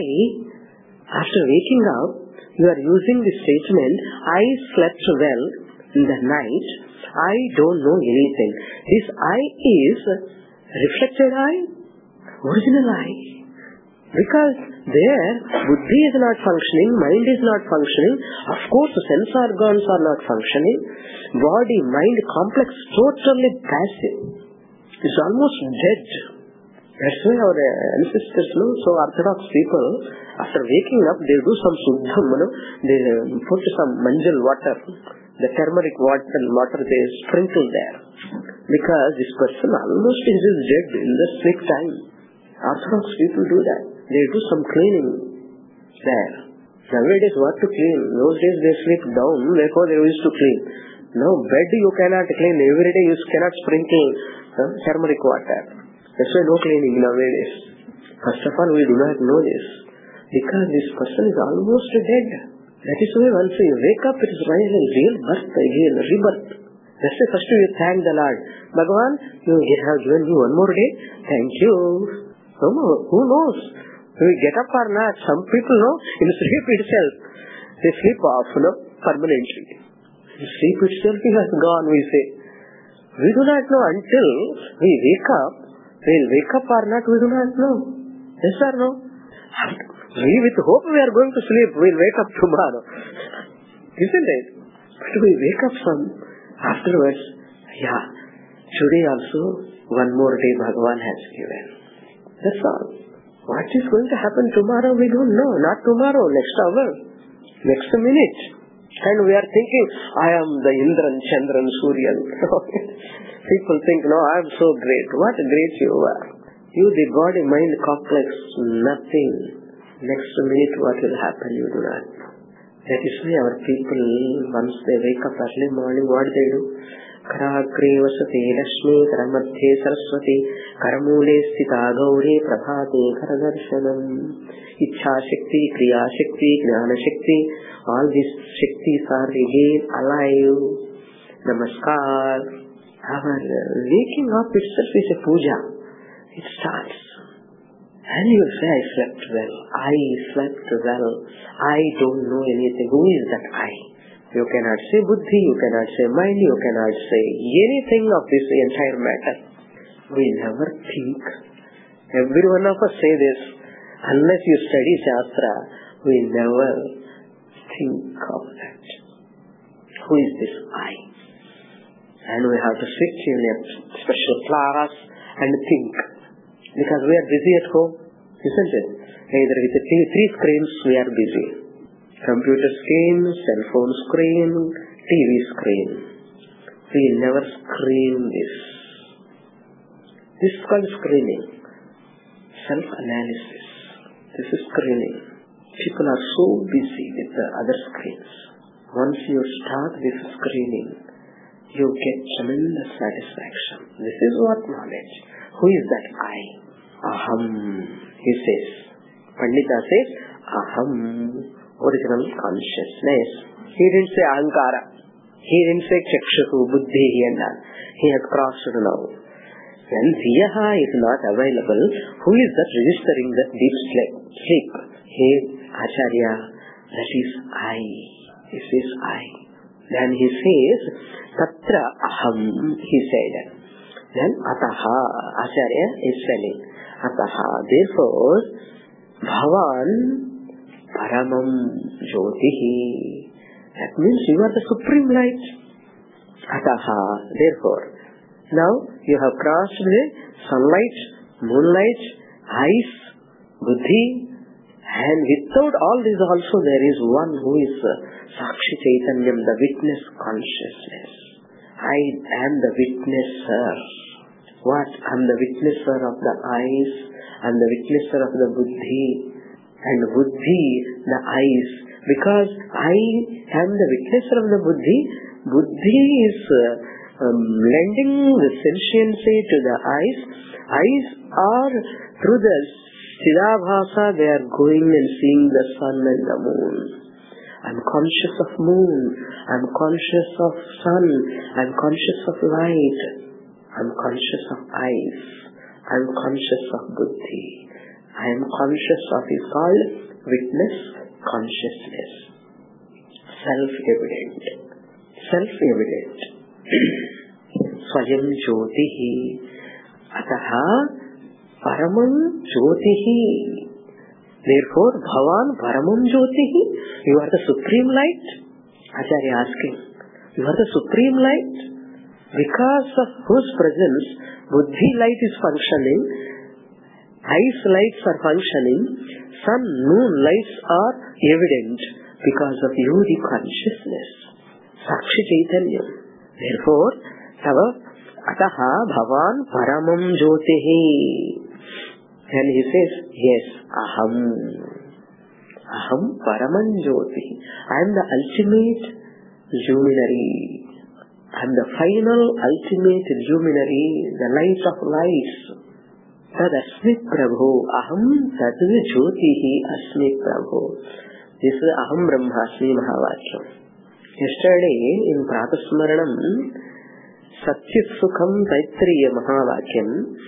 After waking up, you are using the statement, I slept well in the night. I don't know anything. This I is reflected I, original I. Because there, buddhi is not functioning, mind is not functioning, of course sense organs are not functioning, body, mind, complex, totally passive. It's almost dead. That's why our ancestors know, so Orthodox people, after waking up, they do some suddham, you know, they put some manjal water, the turmeric water, water they sprinkle there. Because this person almost is dead in the sleep time. Orthodox people do that. They do some cleaning there. Nowadays, what to clean? Those days they sleep down, therefore they used to clean. Now, bed you cannot clean. Every day you cannot sprinkle uh, turmeric water. That's why no cleaning nowadays. First of all, we do not know this. Because this person is almost dead. That is why once you wake up, it is real birth again, rebirth. That's why first you thank the Lord. Bhagavan, you have given me one more day. Thank you. No more. Who knows? We get up or not. Some people know in sleep itself. They sleep off, you know, permanently. In sleep itself he has gone, we say. We do not know until we wake up. We'll wake up or not, we do not know. Yes or no? We with hope we are going to sleep. We'll wake up tomorrow. Isn't it? But we wake up some afterwards. Yeah. Today also one more day Bhagavan has given. That's all. What is going to happen tomorrow we don't know. Not tomorrow, next hour, next minute. And we are thinking, I am the Indran, Chandran, Suryan. People think, no, I am so great. What great you are. You, the body, mind, complex, nothing. Next minute what will happen, you do not know. That is why our people, once they wake up early morning, what they do? Karagre vasate Lakshmi, Karamadhe Saraswati, Karamule Sthita Gauri, Prabhate Karadarshanam. Ichha Shakti, Kriya Shakti, Jnana Shakti, all these Shaktis are again alive. Namaskar. Our waking up itself is a puja. It starts. And you will say, I slept well. I slept well. I don't know anything. Who is that I? You cannot say buddhi, you cannot say mind, you cannot say anything of this entire matter. We never think. Every one of us say this. Unless you study Shastra, we never think of that. Who is this I? And we have to sit in a special class and think. Because we are busy at home, isn't it? Either with the three screens we are busy. Computer screen, cell phone screen, T V screen. We never screen this. This is called screening. Self-analysis. This is screening. People are so busy with the other screens. Once you start this screening, you get tremendous satisfaction. This is what knowledge. Who is that I? Aham, he says. Pandita says, Aham, original consciousness. He didn't say Ahankara. He didn't say Chakshu, Buddhi, and all. He has crossed now. When Ziyaha is not available, who is that registering the deep sleep? Hey, Acharya, that is I. This is I. Then he says, Tatra Aham, he said. Then Ataha, Acharya is telling. Ataha, therefore, Bhavan Paramam Jyotihi. That means you are the supreme light. Ataha, therefore. Now you have crossed the sunlight, moonlight, eyes, buddhi, and without all this also there is one who is Sakshi Chaitanyam, the witness consciousness. I am the witnesser. What? I am the witnesser of the eyes, I am the witnesser of the buddhi, and buddhi, the eyes. Because I am the witnesser of the buddhi, buddhi is uh, um, lending the sentiency to the eyes. Eyes are through the Siddhabhasa, they are going and seeing the sun and the moon. I am conscious of moon, I am conscious of sun, I am conscious of light, I am conscious of eyes, I am conscious of buddhi, I am conscious of is called witness consciousness. Self-evident. Self-evident. Swayam Jyotihi. Ataha Paramam Jyotihi. Therefore, Bhavan Paramam Jyotihi. You are the supreme light. Acharya asking. You are the supreme light. Because of whose presence buddhi light is functioning, eyes lights are functioning, sun, moon lights are evident because of you, the consciousness. Sakshi Chaitanya. Therefore, Tava Ataha Bhavan Paramam Jyotihi. And he says, yes, Aham. Aham Paraman Jyotihi. I am the ultimate luminary. I am the final ultimate luminary, the light of lights. Tad Asmit Prabhu. Aham Tad Jyotihi Asmit Prabhu. This is Aham Brahmasmi Mahavakyam. Yesterday in Pratasmaranam, Satyat Sukham Taitriya Mahavakyam,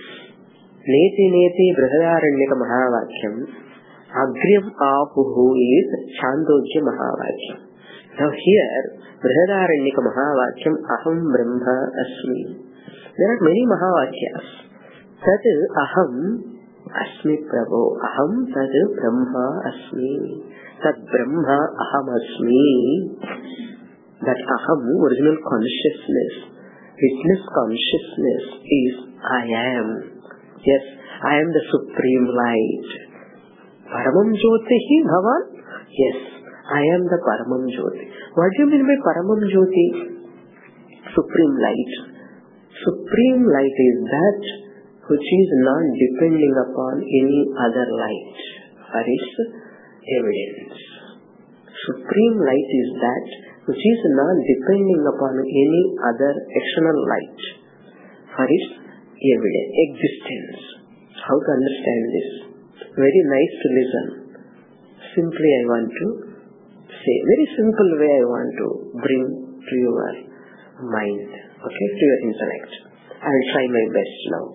Neti Neti Brihadaranyaka Mahavakyam, Agryam Apuhu is Chandogya Mahavakyam. Now here, Brihadaranyaka Mahavakyam, Aham Brahma Asmi. There are many Mahavakyas. Tat Aham Asmi Prabhu. Aham Tat Brahma Asmi. Tat Brahma Aham Asmi. That Aham, original consciousness, witness consciousness is I am. Yes, I am the supreme light. Paramam Jyotihi Bhavan? Yes, I am the Paramam Jyoti. What do you mean by Paramam Jyoti? Supreme light. Supreme light is that which is not depending upon any other light for its evidence. Supreme light is that which is not depending upon any other external light for its evidence, existence. How to understand this? Very nice to listen. Simply I want to say, very simple way I want to bring to your mind, okay, to your intellect. I will try my best now.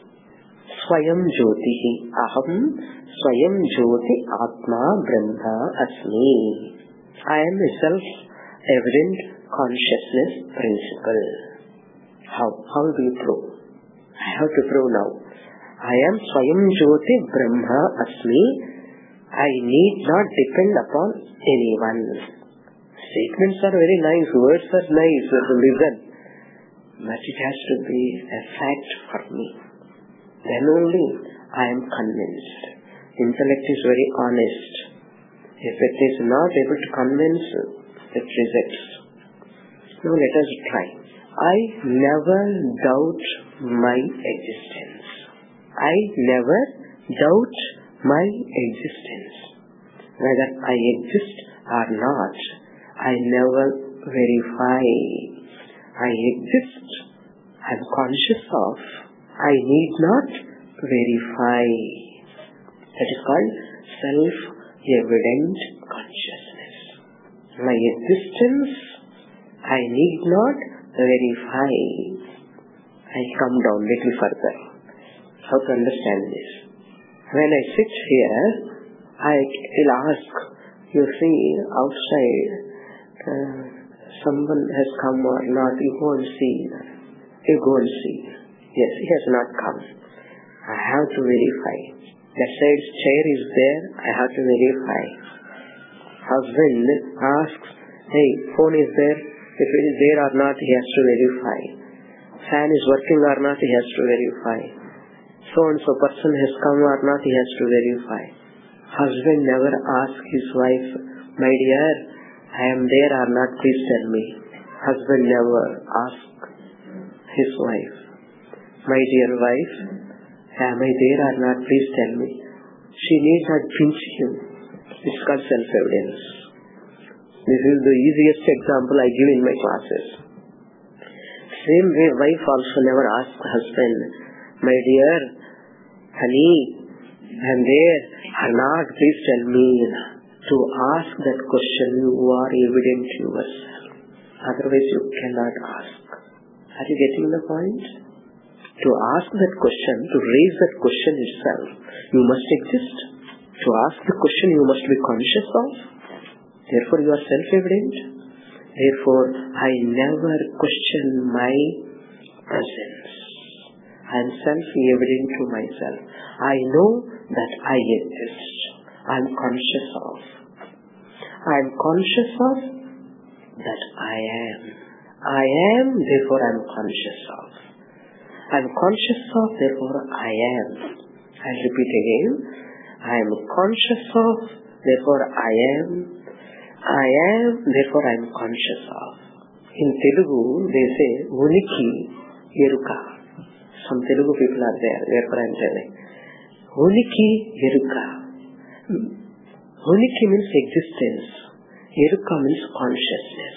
Swayam Jyotihi Aham Swayam Jyoti Atma Brahma Asmi. I am a self-evident consciousness principle. How? How do you prove? I have to prove now. I am Swayam Jyoti Brahma Asmi. I need not depend upon anyone. Statements are very nice, words are nice to listen, but it has to be a fact for me. Then only I am convinced. Intellect is very honest. If it is not able to convince, it rejects. Now let us try. I never doubt my existence. I never doubt my existence. Whether I exist or not, I never verify. I exist, I am conscious of, I need not verify. That is called self-evident consciousness. My existence, I need not verify. I come down little further. How to understand this? When I sit here, I will ask, you see, outside, uh, someone has come or not, you go and see. You go and see. Yes, he has not come. I have to verify. That side chair is there, I have to verify. Husband asks, hey, phone is there, if it is there or not, he has to verify. Fan is working or not, he has to verify. So-and-so person has come or not, he has to verify. Husband never asks his wife, my dear, I am there or not, please tell me. Husband never asks his wife, my dear wife, am I there or not, please tell me. She needs not pinch him. It's called self-evidence. This is the easiest example I give in my classes. Same way, wife also never asks husband, my dear, honey, I am there or not, please tell me. To ask that question, you are evident to yourself. Otherwise, you cannot ask. Are you getting the point? To ask that question, to raise that question itself, you must exist. To ask the question, you must be conscious of. Therefore, you are self-evident. Therefore, I never question my presence. I am self-evident to myself. I know that I exist. I am conscious of. I am conscious of that I am. I am, therefore I am conscious of. I am conscious of, therefore I am. I repeat again. I am conscious of, therefore I am. I am, therefore I am conscious of. In Telugu, they say, Uniki Eruka. Some Telugu people are there, therefore I am telling. Uniki Eruka. Uniki means existence. Eruka means consciousness.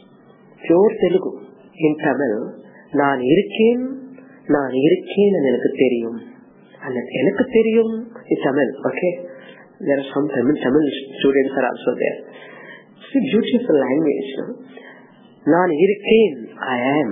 Pure Telugu. In Tamil, நான் இருக்கேன், நான் இருக்கேன் and எனக்கு தெரியும். And எனக்கு தெரியும் is Tamil, okay? There are some Tamil, Tamil students are also there. It's a beautiful language. No? நான் இருக்கேன், I am.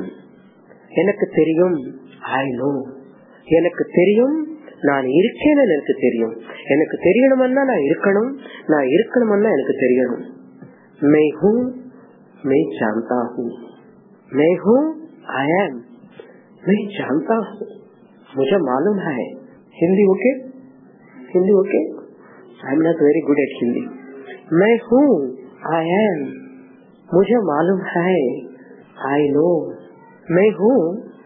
எனக்கு தெரியும், I know. எனக்கு தெரியும், நான் இருக்கேன்னு எனக்கு தெரியும். எனக்கு தெரியணும்னா நான் இருக்கணும், நான் இருக்கணும்னா எனக்கு தெரியணும். मैं हूँ, मैं जानता हूँ. मैं हूँ, I am. मैं जानता हूँ, मुझे मालूम है. Hindi okay? Hindi okay? I am not very good at Hindi. मैं हूँ, I am. मुझे मालूम है, I know. मैं हूँ,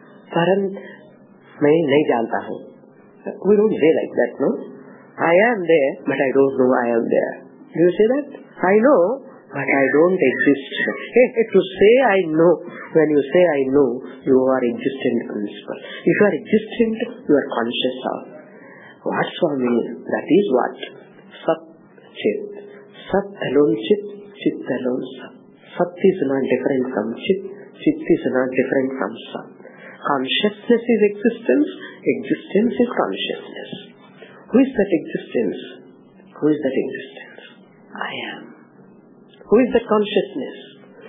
परंतु मैं नहीं जानता हूँ. We don't say like that, no? I am there, but I don't know I am there. Do you say that? I know, but I don't exist. Hey, to say I know, when you say I know, you are existent principle. If you are existent, you are conscious of. What Swami? That is what? Sat Chit. Sat alone Chit, Chit alone Sat. Sat is not different from Chit, Chit is not different from Sat. Consciousness is existence, existence is consciousness. Who is that existence? Who is that existence? I am. Who is that consciousness?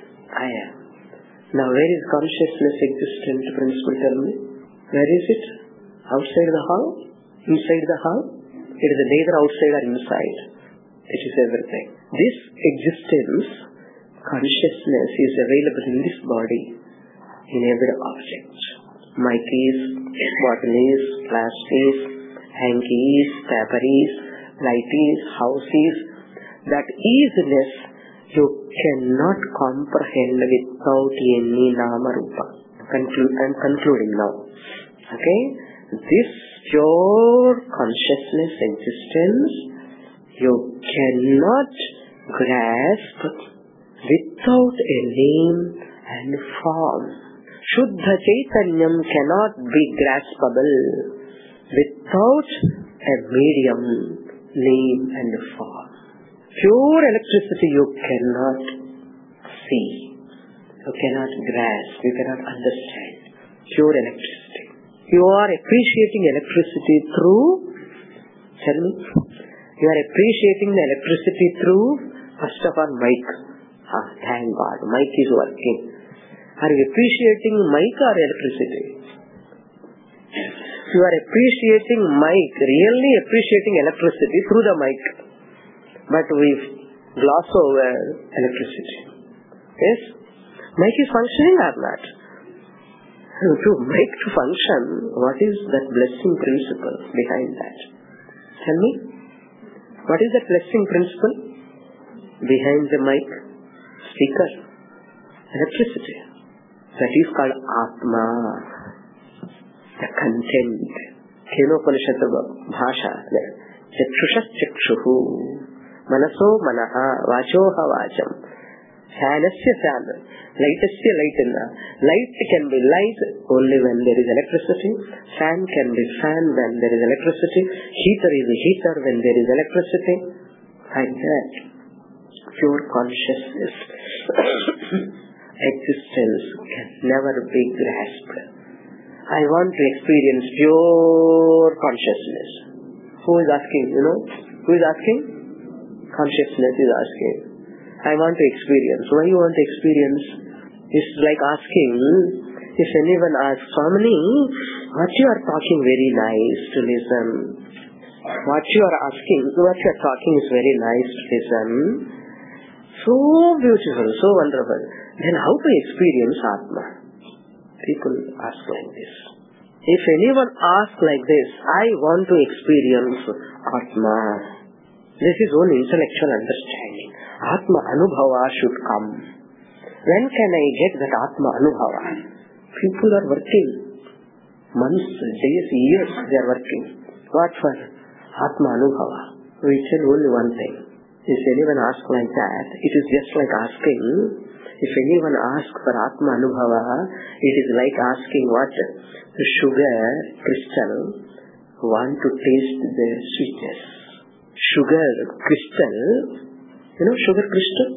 I am. Now where is consciousness existent, principle, tell me? Where is it? Outside the hall? Inside the hall? It is neither outside or inside. It is everything. This existence, consciousness is available in this body, in every object. Mic is, bottle is, glass is, hanky is, paper is, light is, house is. That isness you cannot comprehend without any nama rupa. Conclu- I am concluding now. Okay? This pure consciousness existence you cannot grasp without a name and form. Shuddha Chaitanyam cannot be graspable without a medium, name and form. Pure electricity you cannot see, you cannot grasp, you cannot understand. Pure electricity. You are appreciating electricity through, tell me, you are appreciating the electricity through, first of all, mic. Ah, thank God, mic is working. Are you appreciating mic or electricity? you are appreciating mic, really appreciating electricity through the mic. But we gloss over electricity. Yes? Mic is functioning or not? To mic to function, what is that blessing principle behind that? Tell me. What is that blessing principle behind the mic? Speaker. Electricity. That is called Atma. The content. Kenopanishad bhasha. Chakshusha chakshuhu. Manaso manaha. Vachoha vacham. Fanasya fan. Lightesya lightenna. Light can be light only when there is electricity. Fan can be fan when there is electricity. Heater is a heater when there is electricity. Like that. Pure consciousness. Existence can never be grasped. I want to experience pure consciousness. Who is asking, you know? Who is asking? Consciousness is asking. I want to experience. Why you want to experience? It's like asking, if anyone asks, Swamini, what you are talking very nice to listen. What you are asking, what you are talking is very nice to listen. So beautiful, so wonderful. Then how to experience Atma? People ask like this. If anyone asks like this, I want to experience Atma. This is only intellectual understanding. Atma Anubhava should come. When can I get that Atma Anubhava? People are working. Months, days, years they are working. What for? Atma Anubhava. We tell only one thing. If anyone asks like that, it is just like asking, if anyone asks for Atma Anubhava, it is like asking what? The sugar crystal want to taste the sweetness. Sugar crystal, you know sugar crystal?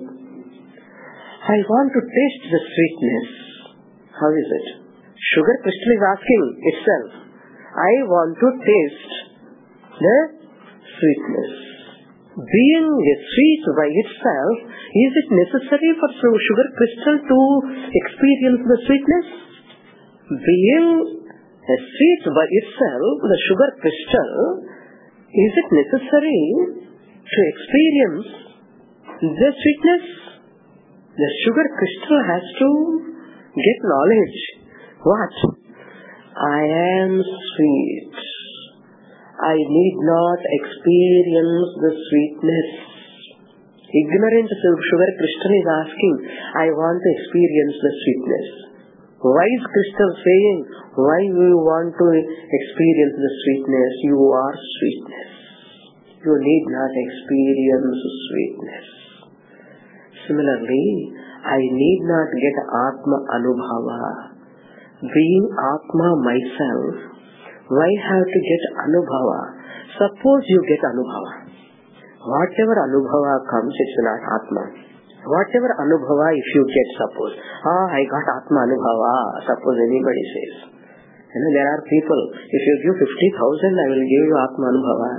I want to taste the sweetness. How is it? Sugar crystal is asking itself, I want to taste the sweetness. Being a sweet by itself, is it necessary for sugar crystal to experience the sweetness? Being a sweet by itself, the sugar crystal, is it necessary to experience the sweetness? The sugar crystal has to get knowledge. What? I am sweet. I need not experience the sweetness. Ignorant sugar crystal is asking, I want to experience the sweetness. Wise crystal saying, why do you want to experience the sweetness? You are sweetness. You need not experience sweetness. Similarly, I need not get Atma Anubhava. Being Atma myself, why have to get Anubhava? Suppose you get Anubhava. Whatever Anubhava comes, it's not Atma. Whatever Anubhava if you get, suppose, ah, I got Atma Anubhava, suppose anybody says. You know, there are people, if you give fifty thousand, I will give you Atma Anubhava.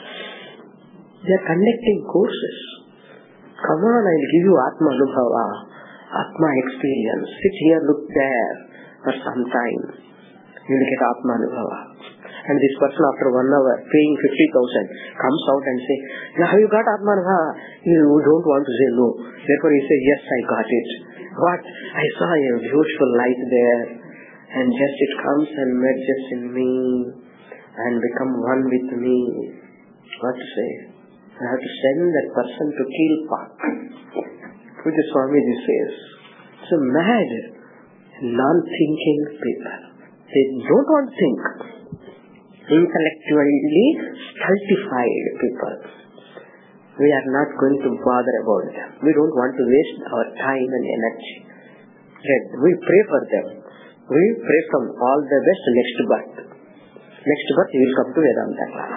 They are conducting courses. Come on, I will give you Atma Anubhava, Atma experience. Sit here, look there for some time. You will get Atma Anubhava. And this person after one hour paying fifty thousand comes out and say, yeah, have you got Atma Anubhava? You don't want to say no. Therefore he says, yes, I got it. What? I saw a beautiful light there, and just it comes and merges in me and become one with me. What to say? I have to send that person to Keel Park. Puja Swamiji says, so mad, non-thinking people. They don't want to think. Intellectually stultified people. We are not going to bother about them. We don't want to waste our time and energy. We pray for them. We pray from all the best next birth. Next birth you will come to Vedanta class.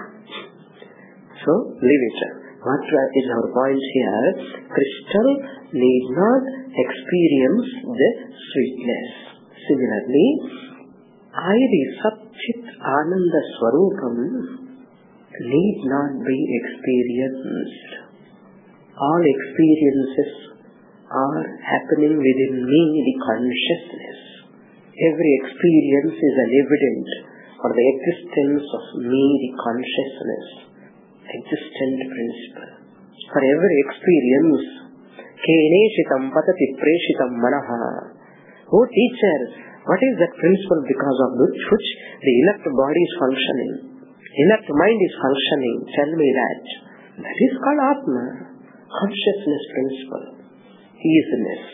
So, leave it. What is our point here? Crystal need not experience the sweetness. Similarly, Airi Satchit Ananda Swarupam need not be experienced. All experiences are happening within me, the consciousness. Every experience is an evidence or the existence of me, the consciousness, existent principle. For every experience, keneshitam patati preshitam manaha. Oh teacher, what is that principle because of which, which the elect body is functioning, elect mind is functioning? Tell me that. That is called Atma, consciousness principle, easiness,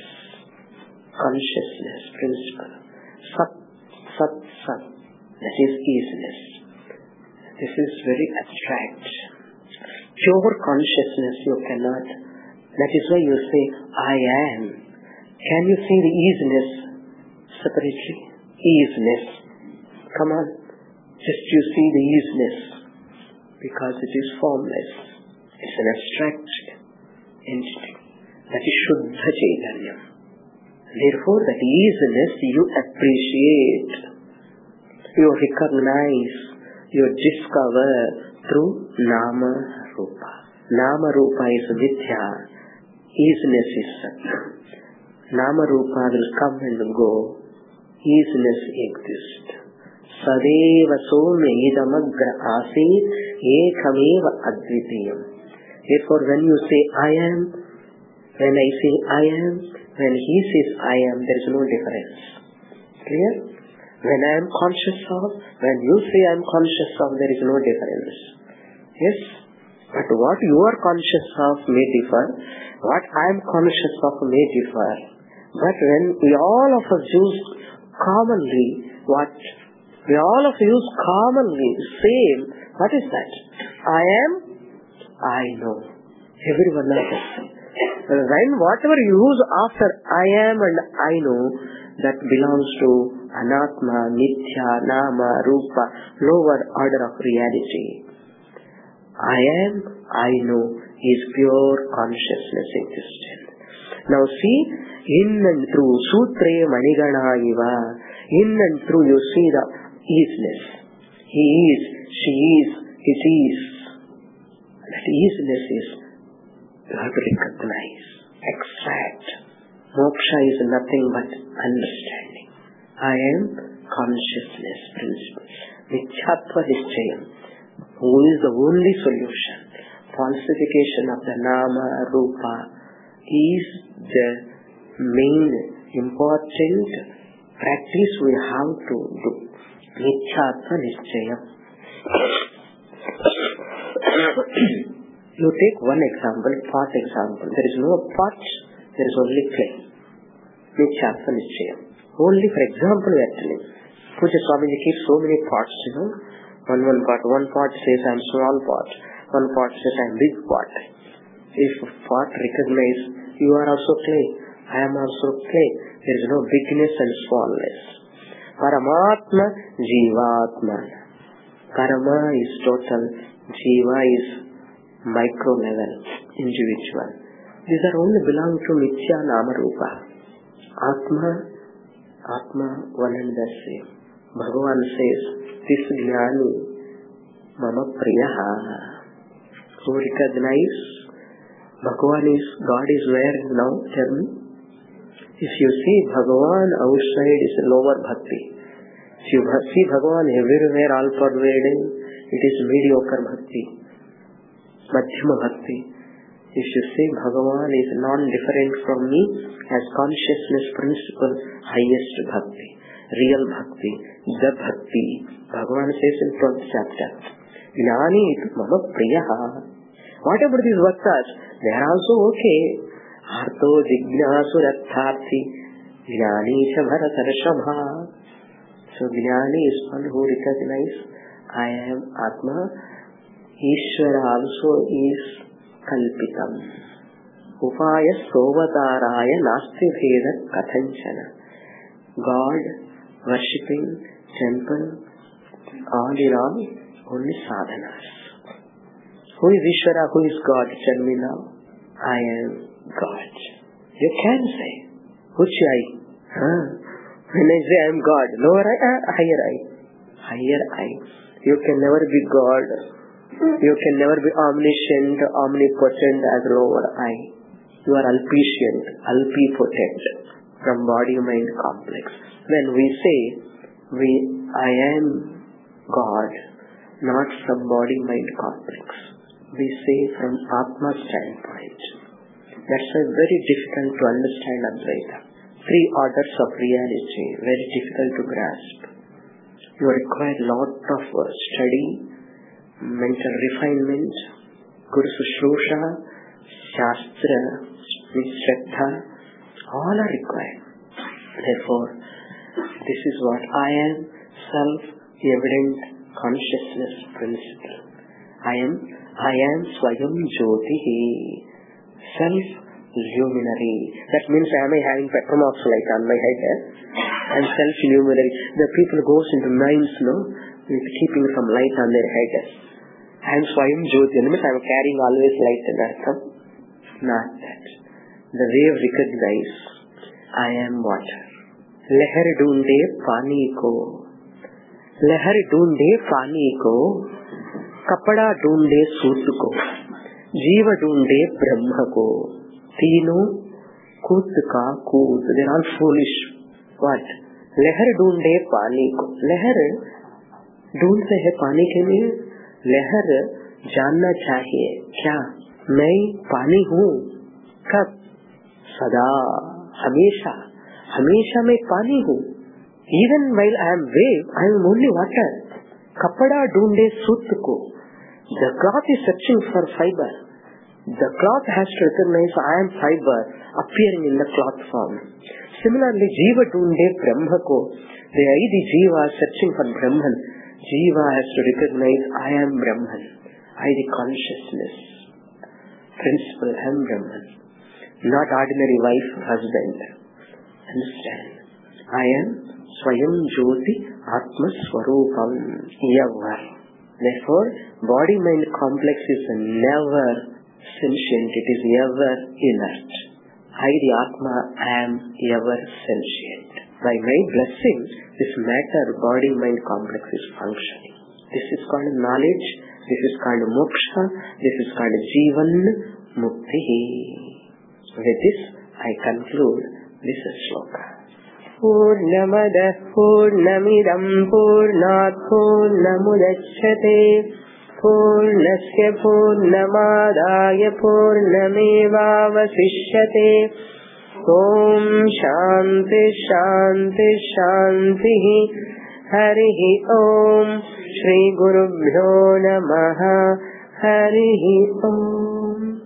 consciousness principle, sat, sat, sat, that is easiness. This is very abstract. Pure consciousness you cannot. That is why you say, I am. Can you see the easiness separately? Easiness. Come on. Just you see the easiness. Because it is formless. It's an abstract entity. That is Shuddha Chaitanya. Therefore, that easiness you appreciate. You recognize. You discover through Nama Rupa. Nama Rupa is Vidya. Easiness is Satya. Nama Rupa will come and go. Easiness exists. Sadeva Somya Idamagra Asit Ekameva Advitiyam. Therefore, when you say I am, when I say I am, when he says I am, there is no difference. Clear? When I am conscious of, when you say I am conscious of, there is no difference. Yes? But what you are conscious of may differ. What I am conscious of may differ. But when we all of us use commonly, what? We all of us use commonly, same. What is that? I am, I know. Every one of us. When whatever you use after I am and I know, that belongs to Anatma, Mithya, Nama, Rupa, lower order of reality. I am, I know, is pure consciousness existent. Now see, in and through, Sutre Manigana Iva, in and through you see the easiness. He is, she is, it is. That easiness is, you have to recognize, extract. Moksha is nothing but understanding. I am consciousness principle. Mithyattva Nischayam, who is the only solution. Falsification of the Nama, Rupa is the main important practice we have to do. Mithyattva Nischayam. You take one example, pot example. There is no pot, there is only clay. Mithyattva Nischayam. Only for example we are telling. Puja Swamiji keeps so many pots, you know. One one pot. One pot says I am small pot. One pot says I am big pot. If pot recognize you are also clay, I am also clay. There is no bigness and smallness. Paramatma, Jivatma. Karma is total. Jiva is micro level, individual. These are only belong to Mithya, Nama, Rupa. Atma, Atma, one and the same. Bhagavan says, this Jnani, Mama Priyaha. So recognize, Bhagavan is, God is where now? Tell me. If you see Bhagavan outside is lower bhakti. If you see Bhagavan everywhere, all pervading, it is mediocre bhakti. Madhyama bhakti. If you say Bhagavan is non-different from me as consciousness principle, highest bhakti, real bhakti, the bhakti. Bhagavan says in twelfth chapter, Jnani mama priyaha. What about these bhaktas? They are also okay. Artho jignasu ratharthi, Jnani cha bharatarshabha. So Jnani is one who recognizes I am Atma. Ishvara also is kalpitam. Upaya sovataraya nasti bheda kathanchana. God, worshipping, temple, all in all, only sadhanas. Who is Ishvara? Who is God? Tell me now. I am God. You can say, which I? Huh? When I say I am God, lower I, uh, higher I. Higher I. You can never be God. You can never be omniscient, omnipotent as lower I. You are alpicient, alpipotent from body-mind complex. When we say, we, I am God, not from body-mind complex. We say from Atma standpoint. That's why very difficult to understand Advaita. Three orders of reality, very difficult to grasp. You require lot of uh, study, mental refinement, Guru Sushrusha, Shastra, Shraddha, all are required. Therefore, this is what I am, self-evident consciousness principle. I am, I am Swayam Jyotihi, self-luminary. That means I am having petromox light on my head. Eh? I am self-luminary. The people goes into mines, no, with keeping some light on their head. I am Swayam Jyoti. That means I am carrying always light in that. Huh? Not that. The way of recognize, I am water. लहर ढूंढे पानी को, लहर ढूंढे पानी को, कपड़ा ढूंढे सूत को, जीव ढूंढे ब्रह्म को, तीनों कूद का कूद. They are all foolish. What? लहर ढूंढे पानी को. लहर ढूंढते हैं पानी के लिए. लहर जानना चाहिए क्या मैं पानी हूँ. कब? सदा, हमेशा. हमेशा मैं पानी हूँ. Even while I am wave, I am only water. कपड़ा ढूंढे सूत को. The cloth is searching for fiber. The cloth has to recognize I am fiber appearing in the cloth form. Similarly, जीव ढूंढे ब्रह्म को. The I, the jiva, searching for Brahman. Jiva has to recognize I am Brahman. I, the consciousness. Principle, I am Brahman. Not ordinary wife, husband. Understand? I am Swayam Jyoti Atma Swarupam Yavar. Therefore, body-mind complex is never sentient, it is ever inert. I, the Atma, am ever sentient. By my blessing, this matter, body-mind complex is functioning. This is called knowledge, this is called moksha, this is called Jivan Mukti. With this, I conclude this shloka. Purnamadah Purnamidam Purnat Purnamudachyate Purnasya Purnamadaya Purnamevavasishyate. Om Shanti Shanti Shanti. Harihi Om. Shri Gurubhyo Namaha. Harihi Om.